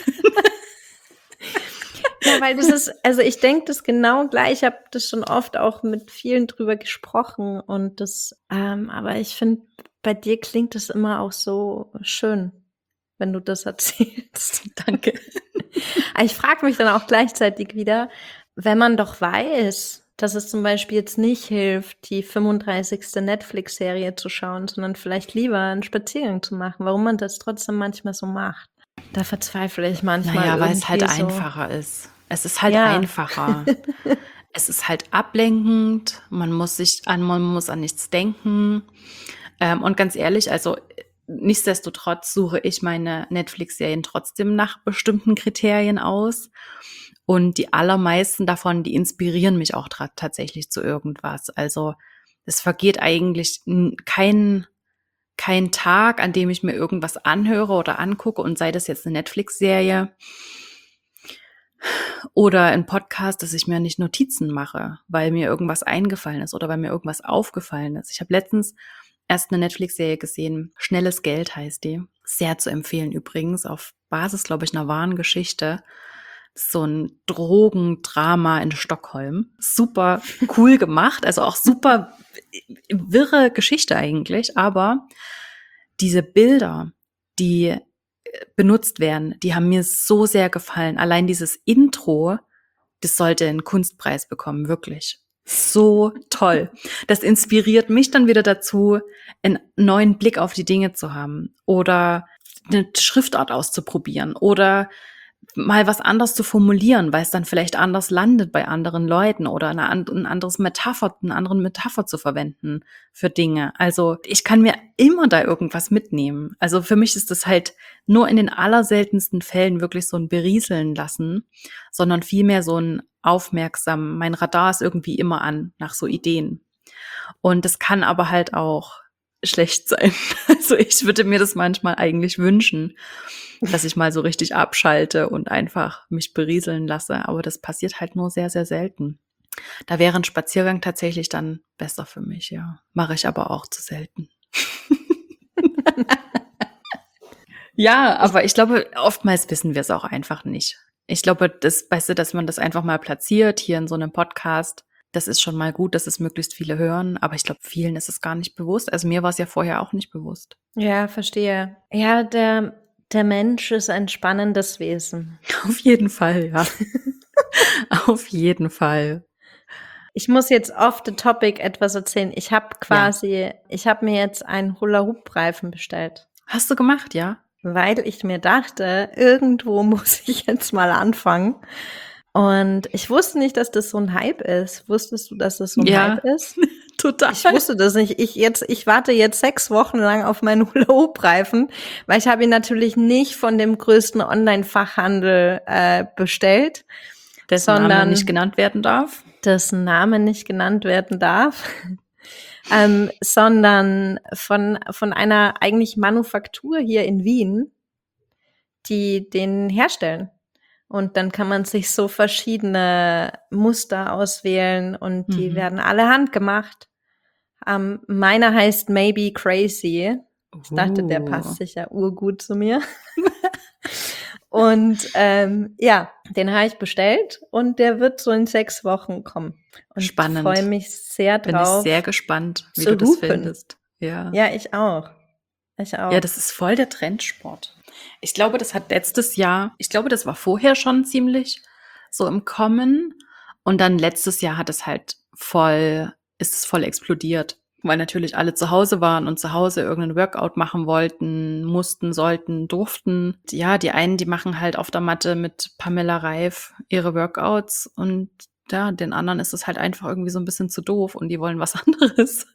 Speaker 2: Ja, weil das ist, also ich denke das genau gleich. Ich habe das schon oft auch mit vielen drüber gesprochen und aber ich finde, bei dir klingt das immer auch so schön, wenn du das erzählst.
Speaker 1: Danke.
Speaker 2: Aber ich frage mich dann auch gleichzeitig wieder, wenn man doch weiß, dass es zum Beispiel jetzt nicht hilft, die 35. Netflix-Serie zu schauen, sondern vielleicht lieber einen Spaziergang zu machen, warum man das trotzdem manchmal so macht. Da verzweifle ich manchmal.
Speaker 1: Naja, weil es halt
Speaker 2: irgendwie so.
Speaker 1: einfacher ist. Es ist halt
Speaker 2: Ja.
Speaker 1: einfacher. Es ist halt ablenkend, man muss an nichts denken. Und ganz ehrlich, also nichtsdestotrotz suche ich meine Netflix-Serien trotzdem nach bestimmten Kriterien aus. Und die allermeisten davon, die inspirieren mich auch tatsächlich zu irgendwas. Also es vergeht eigentlich kein Tag, an dem ich mir irgendwas anhöre oder angucke, und sei das jetzt eine Netflix-Serie oder ein Podcast, dass ich mir nicht Notizen mache, weil mir irgendwas eingefallen ist oder weil mir irgendwas aufgefallen ist. Ich habe letztens erst eine Netflix-Serie gesehen, Schnelles Geld heißt die. Sehr zu empfehlen übrigens, auf Basis, glaube ich, einer wahren Geschichte. So ein Drogendrama in Stockholm. Super cool gemacht, also auch super wirre Geschichte eigentlich, aber diese Bilder, die benutzt werden, die haben mir so sehr gefallen. Allein dieses Intro, das sollte einen Kunstpreis bekommen, wirklich. So toll. Das inspiriert mich dann wieder dazu, einen neuen Blick auf die Dinge zu haben oder eine Schriftart auszuprobieren oder mal was anderes zu formulieren, weil es dann vielleicht anders landet bei anderen Leuten oder eine andere Metapher zu verwenden für Dinge. Also ich kann mir immer da irgendwas mitnehmen. Also für mich ist das halt nur in den allerseltensten Fällen wirklich so ein Berieseln lassen, sondern vielmehr so ein aufmerksam, mein Radar ist irgendwie immer an nach so Ideen. Und das kann aber halt auch schlecht sein. Also ich würde mir das manchmal eigentlich wünschen, dass ich mal so richtig abschalte und einfach mich berieseln lasse. Aber das passiert halt nur sehr, sehr selten. Da wäre ein Spaziergang tatsächlich dann besser für mich, ja. Mache ich aber auch zu selten. Ja, aber ich glaube, oftmals wissen wir es auch einfach nicht. Ich glaube, das Beste, dass man das einfach mal platziert hier in so einem Podcast, das ist schon mal gut, dass es möglichst viele hören. Aber ich glaube, vielen ist es gar nicht bewusst. Also mir war es ja vorher auch nicht bewusst.
Speaker 2: Ja, verstehe. Ja, der Mensch ist ein spannendes Wesen.
Speaker 1: Auf jeden Fall, ja. Auf jeden Fall.
Speaker 2: Ich muss jetzt off the topic etwas erzählen. Ich habe mir jetzt einen Hula-Hoop-Reifen bestellt,
Speaker 1: Hast du gemacht, ja?
Speaker 2: weil ich mir dachte, irgendwo muss ich jetzt mal anfangen. Und ich wusste nicht, dass das so ein Hype ist. Wusstest du, dass das so ein
Speaker 1: Ja.
Speaker 2: Hype ist?
Speaker 1: Total.
Speaker 2: Ich wusste das nicht. Ich warte jetzt 6 Wochen lang auf meinen Hula-Hoop-Reifen, weil ich habe ihn natürlich nicht von dem größten Online-Fachhandel bestellt,
Speaker 1: Dessen Name nicht genannt werden darf.
Speaker 2: dessen Name nicht genannt werden darf, sondern von einer eigentlich Manufaktur hier in Wien, die den herstellen. Und dann kann man sich so verschiedene Muster auswählen und die werden alle handgemacht. Meiner heißt Maybe Crazy. Ich dachte, der passt
Speaker 1: Oh,
Speaker 2: sicher urgut zu mir. Und ja, den habe ich bestellt und der wird so in 6 Wochen kommen. Und freue
Speaker 1: spannend.
Speaker 2: mich sehr
Speaker 1: Bin ich sehr
Speaker 2: drauf
Speaker 1: gespannt, wie du
Speaker 2: zu
Speaker 1: das
Speaker 2: hupen.
Speaker 1: findest. Ja.
Speaker 2: Ja, ich auch. Ich
Speaker 1: Ja,
Speaker 2: auch.
Speaker 1: das ist voll der Trendsport. Ich glaube, das hat letztes Jahr, ich glaube, das war vorher schon ziemlich so im Kommen. Und dann letztes Jahr hat es halt ist es voll explodiert. Weil natürlich alle zu Hause waren und zu Hause irgendeinen Workout machen wollten, mussten, sollten, durften. Ja, die einen, die machen halt auf der Matte mit Pamela Reif ihre Workouts und ja, den anderen ist es halt einfach irgendwie so ein bisschen zu doof und die wollen was anderes.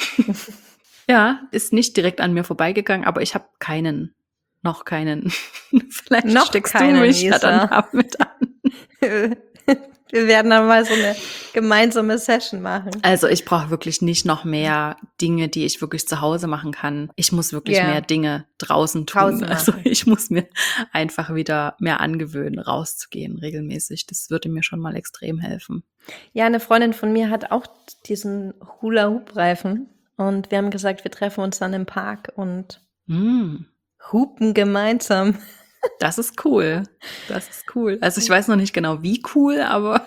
Speaker 1: Ja, ist nicht direkt an mir vorbeigegangen, aber ich habe noch keinen. Vielleicht
Speaker 2: Noch
Speaker 1: steckst du
Speaker 2: keinen,
Speaker 1: mich ja dann
Speaker 2: Lisa.
Speaker 1: damit an.
Speaker 2: Wir werden dann mal so eine gemeinsame Session machen.
Speaker 1: Also ich brauche wirklich nicht noch mehr Dinge, die ich wirklich zu Hause machen kann. Ich muss wirklich mehr
Speaker 2: Ja,
Speaker 1: Dinge draußen tun.
Speaker 2: draußen
Speaker 1: Also
Speaker 2: machen.
Speaker 1: ich muss mir einfach wieder mehr angewöhnen, rauszugehen regelmäßig. Das würde mir schon mal extrem helfen.
Speaker 2: Ja, eine Freundin von mir hat auch diesen Hula-Hoop-Reifen und wir haben gesagt, wir treffen uns dann im Park und
Speaker 1: Mm,
Speaker 2: hupen gemeinsam.
Speaker 1: das ist cool. Das ist cool. Also ich weiß noch nicht genau, wie cool, aber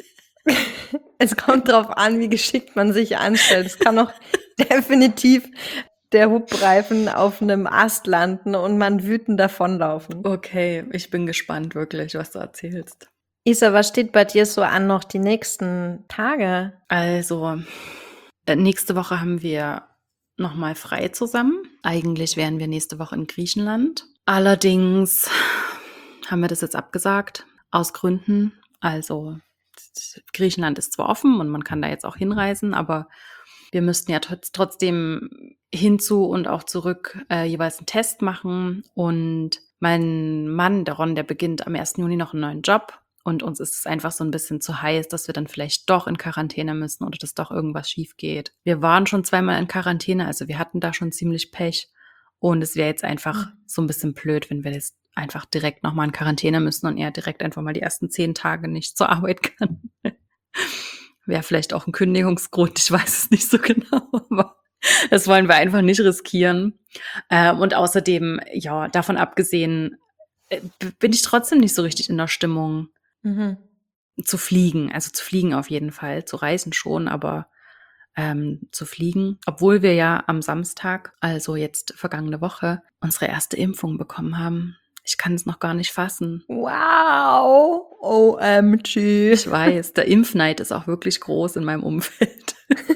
Speaker 2: Es kommt drauf an, wie geschickt man sich anstellt. Es kann auch definitiv der Hubreifen auf einem Ast landen und man wütend davonlaufen.
Speaker 1: okay, ich bin gespannt wirklich, was du erzählst.
Speaker 2: Isa, was steht bei dir so an noch die nächsten Tage?
Speaker 1: Also, nächste Woche haben wir nochmal frei zusammen. Eigentlich wären wir nächste Woche in Griechenland. Allerdings haben wir das jetzt abgesagt, aus Gründen. Also, Griechenland ist zwar offen und man kann da jetzt auch hinreisen, aber wir müssten ja trotzdem hinzu und auch zurück jeweils einen Test machen. Und mein Mann, der Ron, der beginnt am 1. Juni noch einen neuen Job. Und uns ist es einfach so ein bisschen zu heiß, dass wir dann vielleicht doch in Quarantäne müssen oder dass doch irgendwas schief geht. Wir waren schon zweimal in Quarantäne, also wir hatten da schon ziemlich Pech. Und es wäre jetzt einfach so ein bisschen blöd, wenn wir jetzt einfach direkt nochmal in Quarantäne müssen und er direkt einfach mal die ersten 10 Tage nicht zur Arbeit kann. Wäre vielleicht auch ein Kündigungsgrund, ich weiß es nicht so genau, aber das wollen wir einfach nicht riskieren. Und außerdem, ja, davon abgesehen, bin ich trotzdem nicht so richtig in der Stimmung
Speaker 2: Mhm.
Speaker 1: zu fliegen. Also zu fliegen auf jeden Fall, zu reisen schon, aber zu fliegen. Obwohl wir ja am Samstag, also jetzt vergangene Woche, unsere erste Impfung bekommen haben. Ich kann es noch gar nicht fassen.
Speaker 2: Wow, OMG.
Speaker 1: Ich weiß, der Impfneid ist auch wirklich groß in meinem Umfeld.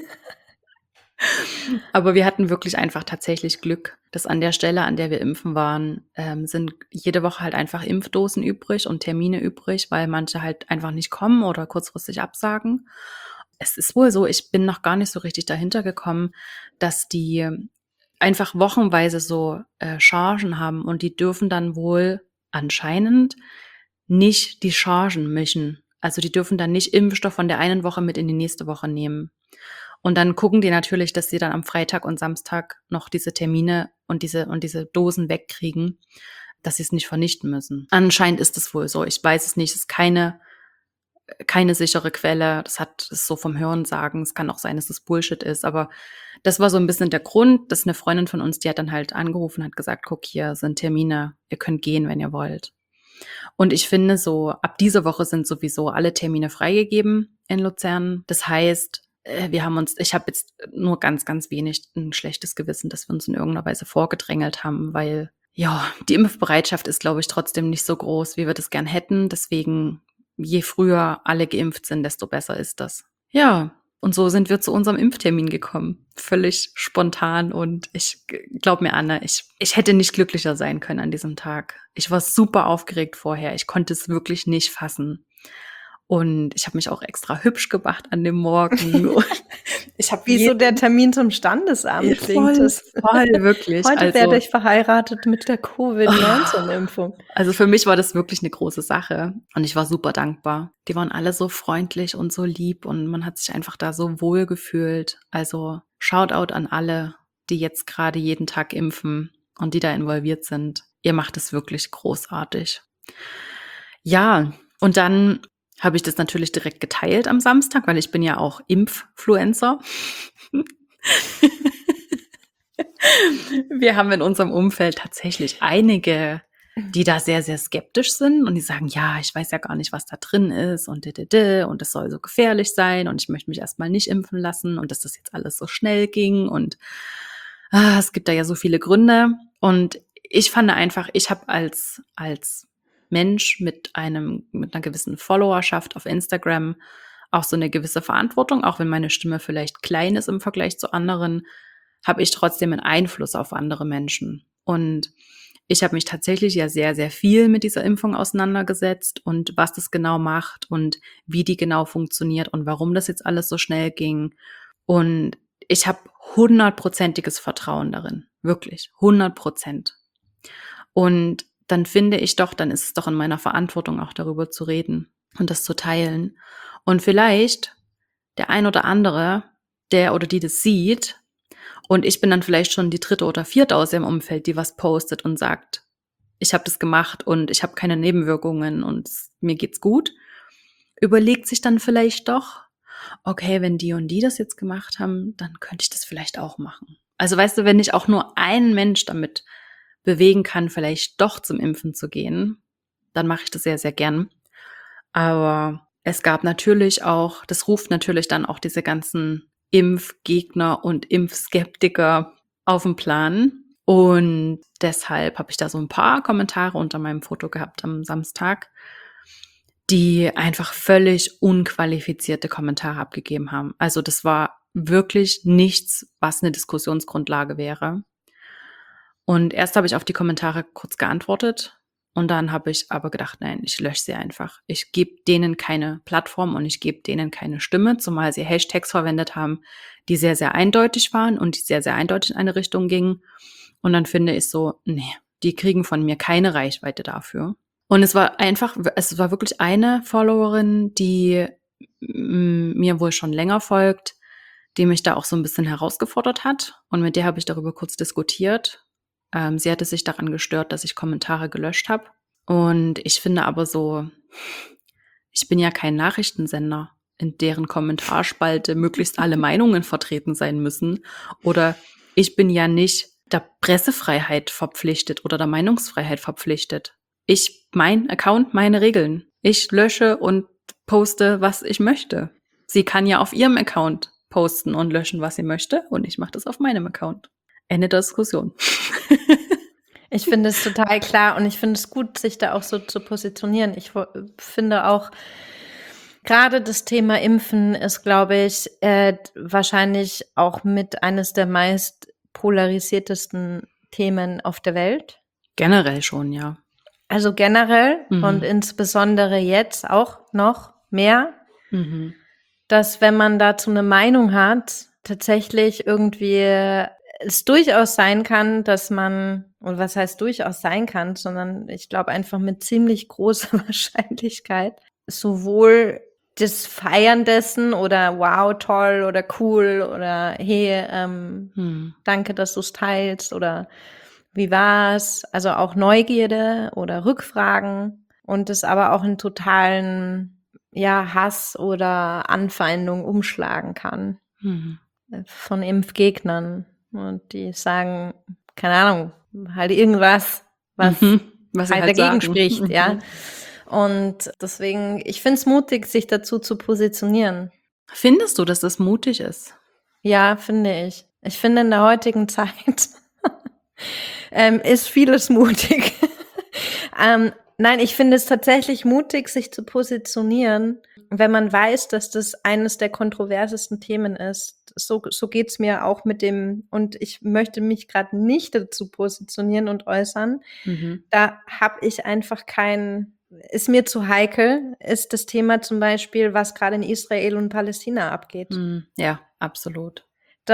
Speaker 1: Aber wir hatten wirklich einfach tatsächlich Glück, dass an der Stelle, an der wir impfen waren, sind jede Woche halt einfach Impfdosen übrig und Termine übrig, weil manche halt einfach nicht kommen oder kurzfristig absagen. Es ist wohl so, ich bin noch gar nicht so richtig dahinter gekommen, dass die einfach wochenweise so Chargen haben und die dürfen dann wohl anscheinend nicht die Chargen mischen. Also die dürfen dann nicht Impfstoff von der einen Woche mit in die nächste Woche nehmen. Und dann gucken die natürlich, dass sie dann am Freitag und Samstag noch diese Termine und diese Dosen wegkriegen, dass sie es nicht vernichten müssen. Anscheinend ist es wohl so. Ich weiß es nicht. Es ist keine sichere Quelle. Das ist so vom Hörensagen. Es kann auch sein, dass es Bullshit ist. Aber das war so ein bisschen der Grund, dass eine Freundin von uns, die hat dann halt angerufen, hat gesagt, guck, hier sind Termine. Ihr könnt gehen, wenn ihr wollt. Und ich finde so, ab dieser Woche sind sowieso alle Termine freigegeben in Luzern. Das heißt, ich habe jetzt nur ganz, ganz wenig ein schlechtes Gewissen, dass wir uns in irgendeiner Weise vorgedrängelt haben, weil ja, die Impfbereitschaft ist, glaube ich, trotzdem nicht so groß, wie wir das gern hätten. Deswegen, je früher alle geimpft sind, desto besser ist das. Ja, und so sind wir zu unserem Impftermin gekommen. Völlig spontan und glaub mir, Anne, ich hätte nicht glücklicher sein können an diesem Tag. Ich war super aufgeregt vorher. Ich konnte es wirklich nicht fassen. Und ich habe mich auch extra hübsch gemacht an dem Morgen. Und ich habe
Speaker 2: Wie so der Termin zum Standesamt klingt
Speaker 1: voll,
Speaker 2: es.
Speaker 1: voll, wirklich.
Speaker 2: Heute werde ich verheiratet mit der Covid-19-Impfung.
Speaker 1: Also für mich war das wirklich eine große Sache und ich war super dankbar. Die waren alle so freundlich und so lieb und man hat sich einfach da so wohl gefühlt. Also Shoutout an alle, die jetzt gerade jeden Tag impfen und die da involviert sind. Ihr macht es wirklich großartig. Ja, und dann habe ich das natürlich direkt geteilt am Samstag, weil ich bin ja auch Impffluencer. Wir haben in unserem Umfeld tatsächlich einige, die da sehr, sehr skeptisch sind und die sagen, ja, ich weiß ja gar nicht, was da drin ist und und das soll so gefährlich sein und ich möchte mich erstmal nicht impfen lassen und dass das jetzt alles so schnell ging und es gibt da ja so viele Gründe. Und ich fand einfach, ich habe als Mensch mit einer gewissen Followerschaft auf Instagram auch so eine gewisse Verantwortung, auch wenn meine Stimme vielleicht klein ist im Vergleich zu anderen, habe ich trotzdem einen Einfluss auf andere Menschen. Und ich habe mich tatsächlich ja sehr, sehr viel mit dieser Impfung auseinandergesetzt und was das genau macht und wie die genau funktioniert und warum das jetzt alles so schnell ging. Und ich habe 100%iges Vertrauen darin. Wirklich, 100%. Und dann finde ich doch, dann ist es doch in meiner Verantwortung, auch darüber zu reden und das zu teilen. Und vielleicht der ein oder andere, der oder die das sieht, und ich bin dann vielleicht schon die dritte oder vierte aus ihrem Umfeld, die was postet und sagt, ich habe das gemacht und ich habe keine Nebenwirkungen und mir geht's gut, überlegt sich dann vielleicht doch, okay, wenn die und die das jetzt gemacht haben, dann könnte ich das vielleicht auch machen. Also weißt du, wenn ich auch nur einen Mensch damit bewegen kann, vielleicht doch zum Impfen zu gehen, dann mache ich das sehr, sehr gern. Aber es gab natürlich auch, das ruft natürlich dann auch diese ganzen Impfgegner und Impfskeptiker auf den Plan. Und deshalb habe ich da so ein paar Kommentare unter meinem Foto gehabt am Samstag, die einfach völlig unqualifizierte Kommentare abgegeben haben. Also das war wirklich nichts, was eine Diskussionsgrundlage wäre. Und erst habe ich auf die Kommentare kurz geantwortet und dann habe ich aber gedacht, nein, ich lösche sie einfach. Ich gebe denen keine Plattform und ich gebe denen keine Stimme, zumal sie Hashtags verwendet haben, die sehr, sehr eindeutig waren und die sehr, sehr eindeutig in eine Richtung gingen. Und dann finde ich so, nee, die kriegen von mir keine Reichweite dafür. Und es war wirklich eine Followerin, die mir wohl schon länger folgt, die mich da auch so ein bisschen herausgefordert hat. Und mit der habe ich darüber kurz diskutiert. Sie hatte sich daran gestört, dass ich Kommentare gelöscht habe. Und ich finde aber so, ich bin ja kein Nachrichtensender, in deren Kommentarspalte möglichst alle Meinungen vertreten sein müssen. Oder ich bin ja nicht der Pressefreiheit verpflichtet oder der Meinungsfreiheit verpflichtet. Mein Account, meine Regeln. Ich lösche und poste, was ich möchte. Sie kann ja auf ihrem Account posten und löschen, was sie möchte. Und ich mache das auf meinem Account. Ende der Diskussion.
Speaker 2: Ich finde es total klar und ich finde es gut, sich da auch so zu positionieren. Ich finde auch, gerade das Thema Impfen ist, glaube ich, wahrscheinlich auch mit eines der meist polarisiertesten Themen auf der Welt.
Speaker 1: Generell schon, ja.
Speaker 2: Also generell und insbesondere jetzt auch noch mehr, dass wenn man dazu eine Meinung hat, tatsächlich irgendwie es durchaus sein kann, dass man, und was heißt durchaus sein kann, sondern ich glaube einfach mit ziemlich großer Wahrscheinlichkeit sowohl das Feiern dessen oder wow, toll oder cool oder hey, danke, dass du es teilst oder wie war's? Also auch Neugierde oder Rückfragen und es aber auch in totalen Hass oder Anfeindung umschlagen kann von Impfgegnern. Und die sagen, keine Ahnung, halt irgendwas, was halt dagegen spricht, ja. Und deswegen, ich finde es mutig, sich dazu zu positionieren.
Speaker 1: Findest du, dass das mutig ist?
Speaker 2: Ja, finde ich. Ich finde, in der heutigen Zeit ist vieles mutig. Nein, ich finde es tatsächlich mutig, sich zu positionieren, wenn man weiß, dass das eines der kontroversesten Themen ist. So geht's mir auch mit dem, und ich möchte mich gerade nicht dazu positionieren und äußern. Da habe ich einfach ist mir zu heikel, ist das Thema zum Beispiel, was gerade in Israel und Palästina abgeht.
Speaker 1: Ja, absolut.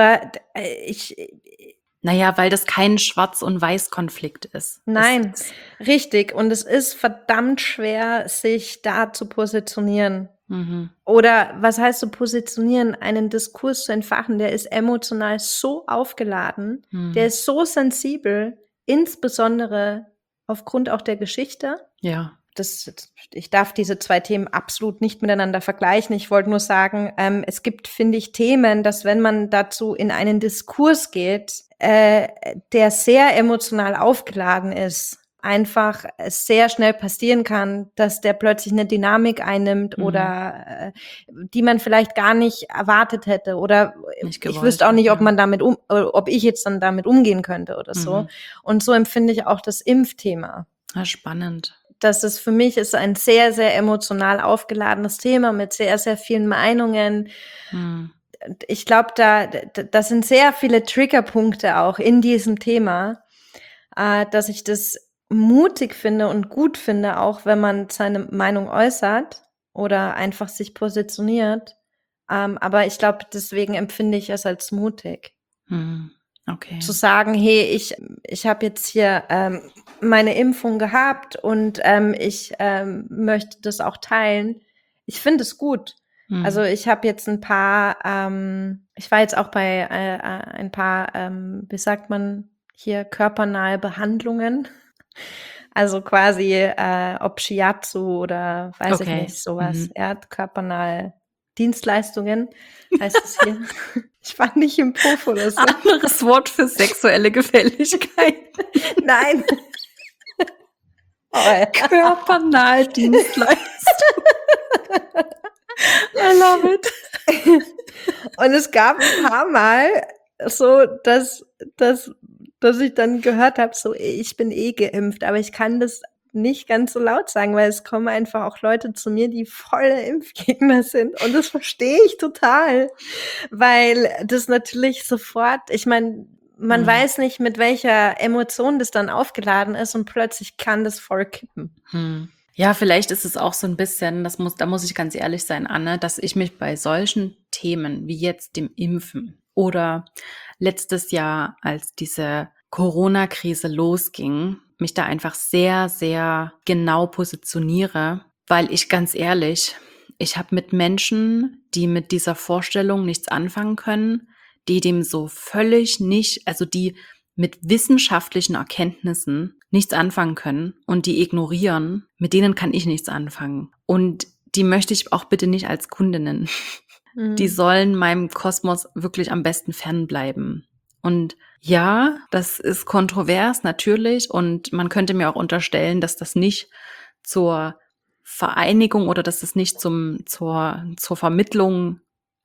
Speaker 2: Naja,
Speaker 1: weil das kein Schwarz- und Weiß-Konflikt ist.
Speaker 2: Nein, richtig. Und es ist verdammt schwer, sich da zu positionieren. Oder was heißt so positionieren? Einen Diskurs zu entfachen, der ist emotional so aufgeladen, der ist so sensibel, insbesondere aufgrund auch der Geschichte.
Speaker 1: Ja.
Speaker 2: ich darf diese zwei Themen absolut nicht miteinander vergleichen. Ich wollte nur sagen, es gibt, finde ich, Themen, dass wenn man dazu in einen Diskurs geht, der sehr emotional aufgeladen ist, einfach es sehr schnell passieren kann, dass der plötzlich eine Dynamik einnimmt oder die man vielleicht gar nicht erwartet hätte oder
Speaker 1: Nicht
Speaker 2: ich
Speaker 1: gewollt,
Speaker 2: wüsste auch nicht, ob
Speaker 1: ja.
Speaker 2: man ob ich jetzt dann damit umgehen könnte oder so. Und so empfinde ich auch das Impfthema.
Speaker 1: Ja, spannend.
Speaker 2: Das ist für mich ist ein sehr, sehr emotional aufgeladenes Thema mit sehr, sehr vielen Meinungen. Ich glaube, da sind sehr viele Triggerpunkte auch in diesem Thema, dass ich das mutig finde und gut finde, auch wenn man seine Meinung äußert oder einfach sich positioniert. Aber ich glaube, deswegen empfinde ich es als mutig.
Speaker 1: Okay.
Speaker 2: Zu sagen, hey, ich habe jetzt hier meine Impfung gehabt und ich möchte das auch teilen. Ich finde es gut. Also ich habe jetzt ein paar, ich war jetzt auch bei ein paar, wie sagt man hier, körpernahe Behandlungen. Also quasi ob Shiatsu oder weiß ich
Speaker 1: Okay.
Speaker 2: nicht, sowas. Ja, körpernahe Dienstleistungen heißt es hier. Ich war nicht im Puff oder so.
Speaker 1: Anderes Wort für sexuelle Gefälligkeit.
Speaker 2: Nein. Oh, ja.
Speaker 1: Körpernahe Dienstleistung. I love it.
Speaker 2: Und es gab ein paar Mal so, dass ich dann gehört habe, so ich bin geimpft, aber ich kann das nicht ganz so laut sagen, weil es kommen einfach auch Leute zu mir, die volle Impfgegner sind. Und das verstehe ich total, weil das natürlich sofort, ich meine, man weiß nicht, mit welcher Emotion das dann aufgeladen ist und plötzlich kann das voll kippen.
Speaker 1: Ja, vielleicht ist es auch so ein bisschen, da muss ich ganz ehrlich sein, Anne, dass ich mich bei solchen Themen wie jetzt dem Impfen oder letztes Jahr, als diese Corona-Krise losging, mich da einfach sehr, sehr genau positioniere, weil ich ganz ehrlich, ich habe mit Menschen, die mit dieser Vorstellung nichts anfangen können, die dem so völlig nicht, also die mit wissenschaftlichen Erkenntnissen nichts anfangen können und die ignorieren, mit denen kann ich nichts anfangen. Und die möchte ich auch bitte nicht als Kundinnen. Die sollen meinem Kosmos wirklich am besten fernbleiben. Und ja, das ist kontrovers natürlich und man könnte mir auch unterstellen, dass das nicht zur Vereinigung oder dass das nicht zur Vermittlung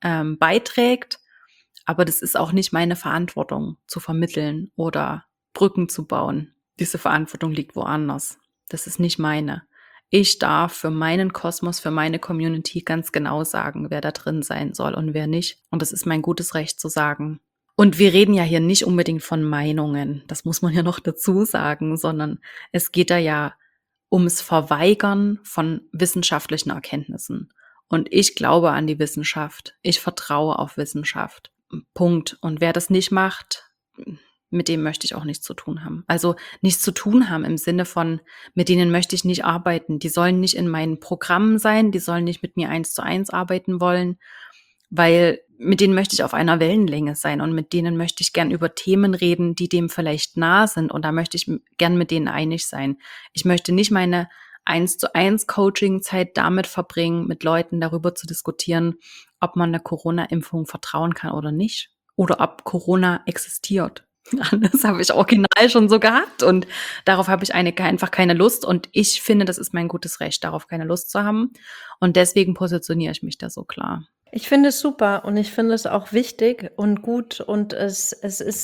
Speaker 1: beiträgt. Aber das ist auch nicht meine Verantwortung, zu vermitteln oder Brücken zu bauen. Diese Verantwortung liegt woanders. Das ist nicht meine. Ich darf für meinen Kosmos, für meine Community ganz genau sagen, wer da drin sein soll und wer nicht. Und das ist mein gutes Recht zu sagen. Und wir reden ja hier nicht unbedingt von Meinungen, das muss man ja noch dazu sagen, sondern es geht da ja ums Verweigern von wissenschaftlichen Erkenntnissen. Und ich glaube an die Wissenschaft. Ich vertraue auf Wissenschaft. Punkt. Und wer das nicht macht, mit dem möchte ich auch nichts zu tun haben. Also nichts zu tun haben im Sinne von, mit denen möchte ich nicht arbeiten. Die sollen nicht in meinen Programmen sein, die sollen nicht mit mir 1:1 arbeiten wollen, weil mit denen möchte ich auf einer Wellenlänge sein und mit denen möchte ich gern über Themen reden, die dem vielleicht nah sind und da möchte ich gern mit denen einig sein. Ich möchte nicht meine 1:1 Coaching-Zeit damit verbringen, mit Leuten darüber zu diskutieren, ob man eine Corona-Impfung vertrauen kann oder nicht. Oder ob Corona existiert. Das habe ich original schon so gehabt und darauf habe ich einfach keine Lust und ich finde, das ist mein gutes Recht, darauf keine Lust zu haben und deswegen positioniere ich mich da so klar.
Speaker 2: Ich finde es super und ich finde es auch wichtig und gut und es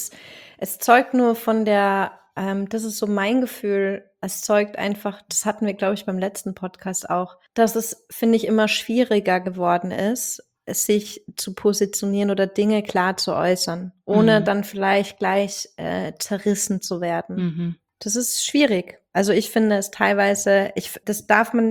Speaker 2: zeugt nur von der, das ist so mein Gefühl, es zeugt einfach, das hatten wir, glaube ich, beim letzten Podcast auch, dass es, finde ich, immer schwieriger geworden ist, sich zu positionieren oder Dinge klar zu äußern, ohne dann vielleicht gleich zerrissen zu werden. Das ist schwierig. Also ich finde es teilweise, es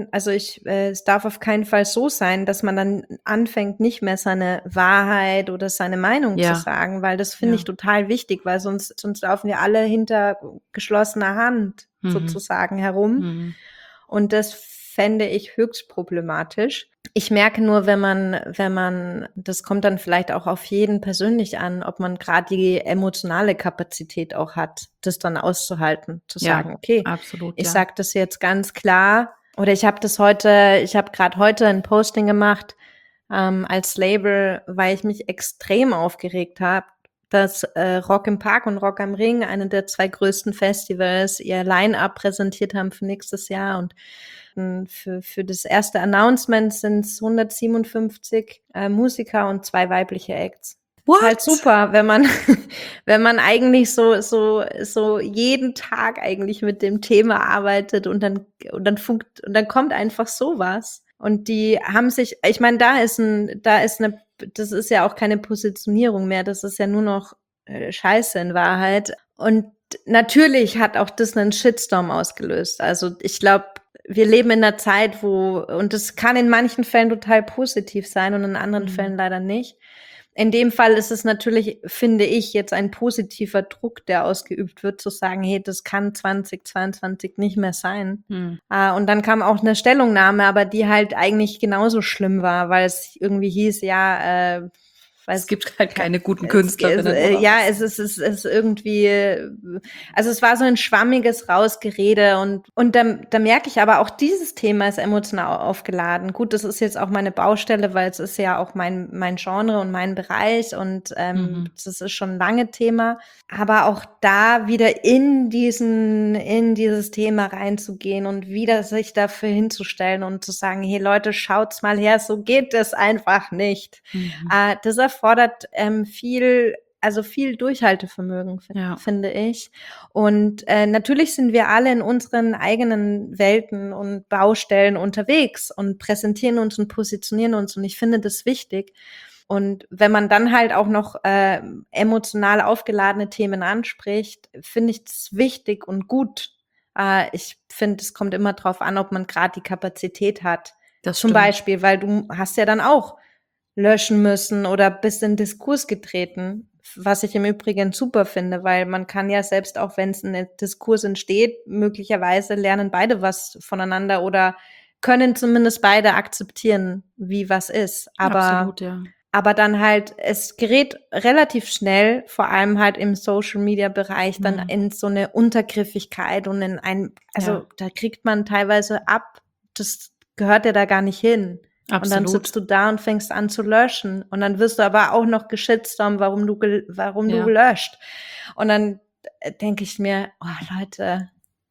Speaker 2: darf auf keinen Fall so sein, dass man dann anfängt, nicht mehr seine Wahrheit oder seine Meinung zu sagen, weil das finde ich total wichtig, weil sonst laufen wir alle hinter geschlossener Hand sozusagen herum. Und das fände ich höchst problematisch. Ich merke nur, wenn man, das kommt dann vielleicht auch auf jeden persönlich an, ob man gerade die emotionale Kapazität auch hat, das dann auszuhalten, zu sagen, okay,
Speaker 1: absolut,
Speaker 2: ich sage das jetzt ganz klar Oder ich habe gerade heute ein Posting gemacht als Label, weil ich mich extrem aufgeregt habe, dass Rock im Park und Rock am Ring, eine der 2 größten Festivals, ihr Line-Up präsentiert haben für nächstes Jahr. Und für das erste Announcement sind es 157 Musiker und 2 weibliche Acts. Ist halt super, wenn man wenn man eigentlich so jeden Tag eigentlich mit dem Thema arbeitet und dann kommt einfach sowas. Und die haben sich, ich meine, das ist ja auch keine Positionierung mehr, das ist ja nur noch Scheiße in Wahrheit. Und natürlich hat auch das einen Shitstorm ausgelöst. Also ich glaube, wir leben in einer Zeit, und das kann in manchen Fällen total positiv sein und in anderen Fällen leider nicht. In dem Fall ist es natürlich, finde ich, jetzt ein positiver Druck, der ausgeübt wird, zu sagen, hey, das kann 2022 nicht mehr sein. Und dann kam auch eine Stellungnahme, aber die halt eigentlich genauso schlimm war, weil es irgendwie hieß, ja,
Speaker 3: es gibt halt keine guten Künstlerinnen.
Speaker 2: Ja, es ist irgendwie, also es war so ein schwammiges Rausgerede und da merke ich aber auch, dieses Thema ist emotional aufgeladen. Gut, das ist jetzt auch meine Baustelle, weil es ist ja auch mein Genre und mein Bereich und das ist schon ein lange Thema. Aber auch da wieder in dieses Thema reinzugehen und wieder sich dafür hinzustellen und zu sagen, hey Leute, schaut's mal her, so geht es einfach nicht. Das erfordert viel Durchhaltevermögen, finde ich. Und natürlich sind wir alle in unseren eigenen Welten und Baustellen unterwegs und präsentieren uns und positionieren uns. Und ich finde das wichtig. Und wenn man dann halt auch noch emotional aufgeladene Themen anspricht, finde ich das wichtig und gut. Ich finde, es kommt immer drauf an, ob man gerade die Kapazität hat.
Speaker 3: Das
Speaker 2: Zum
Speaker 3: stimmt.
Speaker 2: Beispiel, weil du hast ja dann auch löschen müssen oder bist in Diskurs getreten, was ich im Übrigen super finde, weil man kann ja selbst auch, wenn es ein Diskurs entsteht, möglicherweise lernen beide was voneinander oder können zumindest beide akzeptieren, wie was ist.
Speaker 3: Absolut, ja.
Speaker 2: Aber dann halt, es gerät relativ schnell, vor allem halt im Social-Media-Bereich, dann in so eine Untergriffigkeit und da kriegt man teilweise ab, das gehört ja da gar nicht hin. Absolut. Und dann sitzt du da und fängst an zu löschen. Und dann wirst du aber auch noch geschitstormt, warum du gelöscht. Und dann denke ich mir, oh Leute,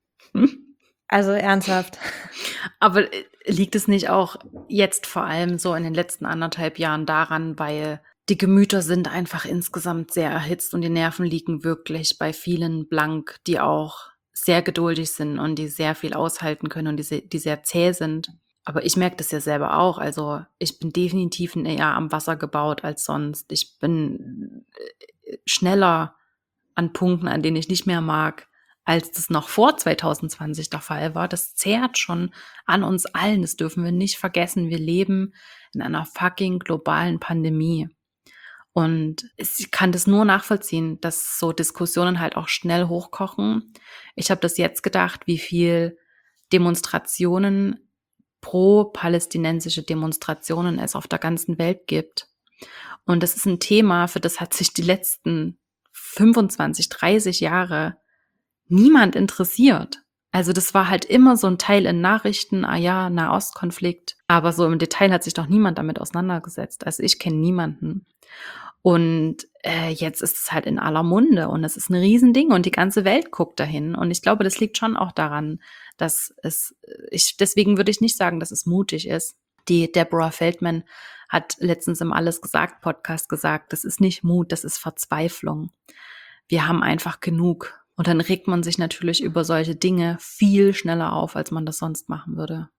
Speaker 2: also ernsthaft.
Speaker 3: Aber liegt es nicht auch jetzt vor allem so in den letzten 1,5 Jahren daran, weil die Gemüter sind einfach insgesamt sehr erhitzt und die Nerven liegen wirklich bei vielen blank, die auch sehr geduldig sind und die sehr viel aushalten können und die sehr zäh sind. Aber ich merke das ja selber auch. Also ich bin definitiv eher am Wasser gebaut als sonst. Ich bin schneller an Punkten, an denen ich nicht mehr mag, als das noch vor 2020 der Fall war. Das zehrt schon an uns allen. Das dürfen wir nicht vergessen. Wir leben in einer fucking globalen Pandemie. Und ich kann das nur nachvollziehen, dass so Diskussionen halt auch schnell hochkochen. Ich habe das jetzt gedacht, wie viel Demonstrationen pro-palästinensische Demonstrationen es auf der ganzen Welt gibt. Und das ist ein Thema, für das hat sich die letzten 25, 30 Jahre niemand interessiert. Also das war halt immer so ein Teil in Nachrichten, Nahostkonflikt. Aber so im Detail hat sich doch niemand damit auseinandergesetzt. Also ich kenne niemanden. Und jetzt ist es halt in aller Munde und es ist ein Riesending und die ganze Welt guckt dahin. Und ich glaube, das liegt schon auch daran, dass deswegen würde ich nicht sagen, dass es mutig ist. Die Deborah Feldman hat letztens im Alles gesagt Podcast gesagt, das ist nicht Mut, das ist Verzweiflung. Wir haben einfach genug. Und dann regt man sich natürlich über solche Dinge viel schneller auf, als man das sonst machen würde.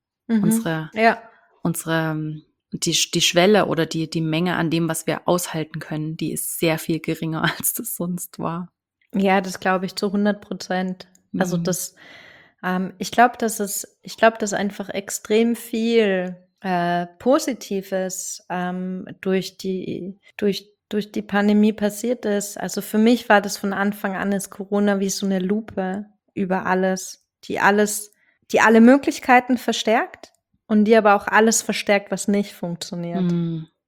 Speaker 3: Die Schwelle oder die Menge an dem, was wir aushalten können, die ist sehr viel geringer, als das sonst war.
Speaker 2: Ja, das glaube ich zu 100%. Also ich glaube, dass einfach extrem viel Positives durch die Pandemie passiert ist. Also für mich war das von Anfang an ist Corona wie so eine Lupe über alles, die alle Möglichkeiten verstärkt und die aber auch alles verstärkt, was nicht funktioniert.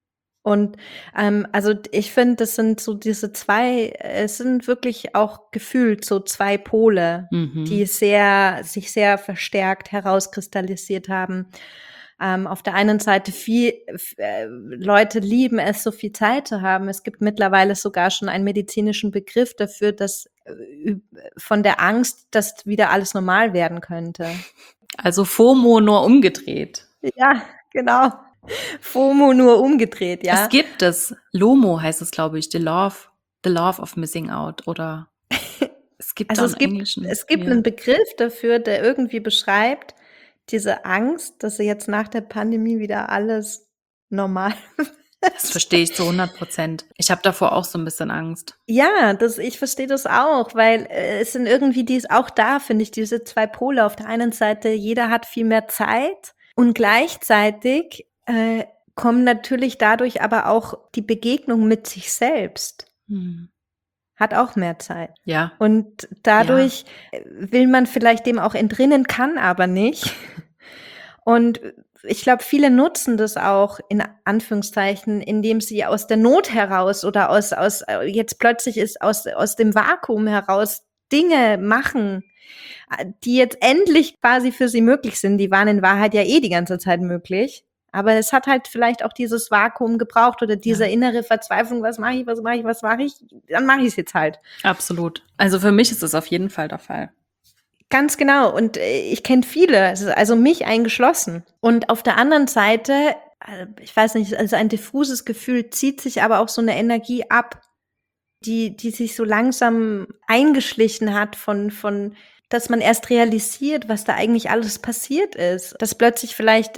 Speaker 2: Und also ich finde, das sind so diese es sind wirklich auch gefühlt so zwei Pole, die sich sehr verstärkt herauskristallisiert haben. Auf der einen Seite Leute lieben es, so viel Zeit zu haben. Es gibt mittlerweile sogar schon einen medizinischen Begriff dafür, dass von der Angst, dass wieder alles normal werden könnte.
Speaker 3: Also FOMO nur umgedreht.
Speaker 2: Ja, genau. FOMO nur umgedreht, ja.
Speaker 3: Es gibt es. LOMO heißt es, glaube ich. The Love of Missing Out. Oder es gibt
Speaker 2: Also
Speaker 3: da einen englischen.
Speaker 2: es gibt einen Begriff dafür, der irgendwie beschreibt diese Angst, dass jetzt nach der Pandemie wieder alles normal wird.
Speaker 3: Das verstehe ich zu 100%. Ich habe davor auch so ein bisschen Angst.
Speaker 2: Ja, ich verstehe das auch, weil es sind irgendwie auch da, finde ich, diese zwei Pole. Auf der einen Seite, jeder hat viel mehr Zeit und gleichzeitig kommen natürlich dadurch aber auch die Begegnung mit sich selbst. Hat auch mehr Zeit.
Speaker 3: Ja.
Speaker 2: Und dadurch will man vielleicht dem auch entrinnen, kann aber nicht. Und ich glaube, viele nutzen das auch in Anführungszeichen, indem sie aus der Not heraus oder jetzt plötzlich ist aus dem Vakuum heraus Dinge machen, die jetzt endlich quasi für sie möglich sind. Die waren in Wahrheit ja die ganze Zeit möglich. Aber es hat halt vielleicht auch dieses Vakuum gebraucht oder diese innere Verzweiflung, was mache ich, dann mache ich es jetzt halt.
Speaker 3: Absolut. Also für mich ist es auf jeden Fall der Fall.
Speaker 2: Ganz genau. Und ich kenne viele, also mich eingeschlossen. Und auf der anderen Seite, ich weiß nicht, also ein diffuses Gefühl zieht sich aber auch so eine Energie ab, die sich so langsam eingeschlichen hat von, dass man erst realisiert, was da eigentlich alles passiert ist. Dass plötzlich vielleicht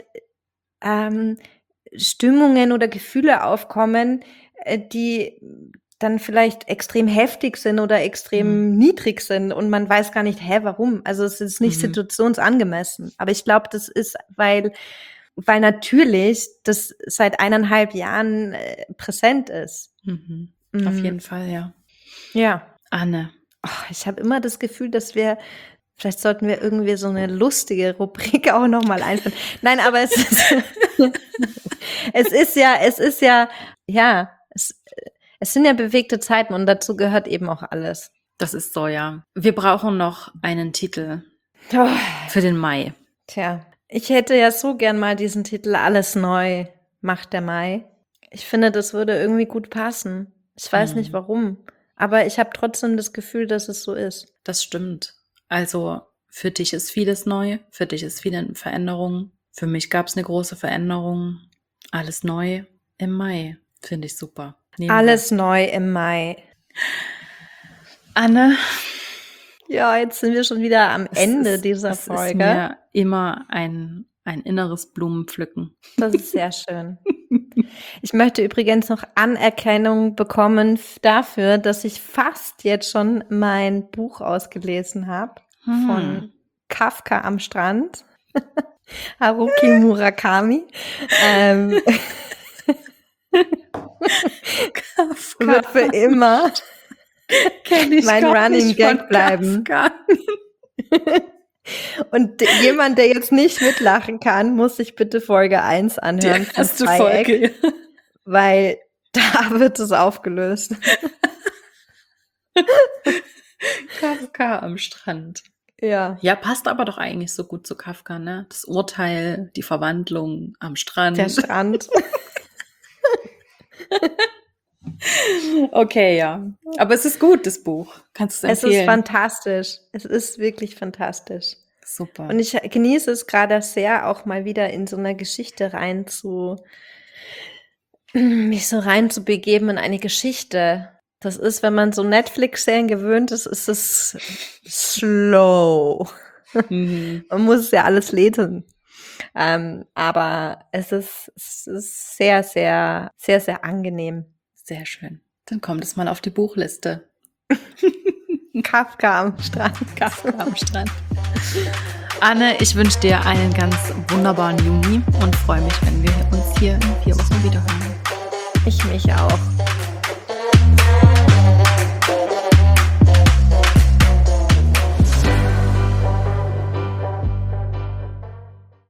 Speaker 2: Stimmungen oder Gefühle aufkommen, die dann vielleicht extrem heftig sind oder extrem niedrig sind und man weiß gar nicht, warum? Also es ist nicht situationsangemessen. Aber ich glaube, das ist, weil natürlich das seit 1,5 Jahren präsent ist.
Speaker 3: Auf jeden Fall, ja.
Speaker 2: Ja.
Speaker 3: Anne.
Speaker 2: Ich habe immer das Gefühl, dass vielleicht sollten wir irgendwie so eine lustige Rubrik auch nochmal einführen. Nein, aber es sind ja bewegte Zeiten und dazu gehört eben auch alles.
Speaker 3: Das ist so, ja. Wir brauchen noch einen Titel für den Mai.
Speaker 2: Tja, ich hätte ja so gern mal diesen Titel Alles neu macht der Mai. Ich finde, das würde irgendwie gut passen. Ich weiß nicht warum, aber ich habe trotzdem das Gefühl, dass es so ist.
Speaker 3: Das stimmt. Also für dich ist vieles neu, für dich ist viel in Veränderung. Für mich gab es eine große Veränderung. Alles neu im Mai. Finde ich super.
Speaker 2: Alles neu im Mai.
Speaker 3: Anne.
Speaker 2: Ja, jetzt sind wir schon wieder am Ende dieser Folge.
Speaker 3: Es ist mir immer ein inneres Blumenpflücken.
Speaker 2: Das ist sehr schön. Ich möchte übrigens noch Anerkennung bekommen dafür, dass ich fast jetzt schon mein Buch ausgelesen habe von Kafka am Strand. Haruki Murakami.
Speaker 3: Kafka
Speaker 2: wird für immer mein Running Gag bleiben. Und jemand, der jetzt nicht mitlachen kann, muss sich bitte Folge 1 anhören.
Speaker 3: Die erste Folge.
Speaker 2: Weil da wird es aufgelöst.
Speaker 3: Kafka am Strand.
Speaker 2: Ja.
Speaker 3: Ja, passt aber doch eigentlich so gut zu Kafka, ne? Das Urteil, die Verwandlung am Strand.
Speaker 2: Der Strand.
Speaker 3: Okay, ja. Aber es ist gut, das Buch. Kannst du es empfehlen?
Speaker 2: Es ist fantastisch. Es ist wirklich fantastisch.
Speaker 3: Super.
Speaker 2: Und ich genieße es gerade sehr, auch mal wieder in so einer Geschichte mich so reinzubegeben in eine Geschichte. Das ist, wenn man so Netflix-Serien gewöhnt ist, ist es slow. Man muss es ja alles lesen. Aber es ist sehr, sehr, sehr, sehr angenehm.
Speaker 3: Sehr schön. Dann kommt es mal auf die Buchliste.
Speaker 2: Kafka am Strand.
Speaker 3: Kafka am Strand. Anne, ich wünsche dir einen ganz wunderbaren Juni und freue mich, wenn wir uns hier in 4 Wochen wiederhören.
Speaker 2: Ich mich auch.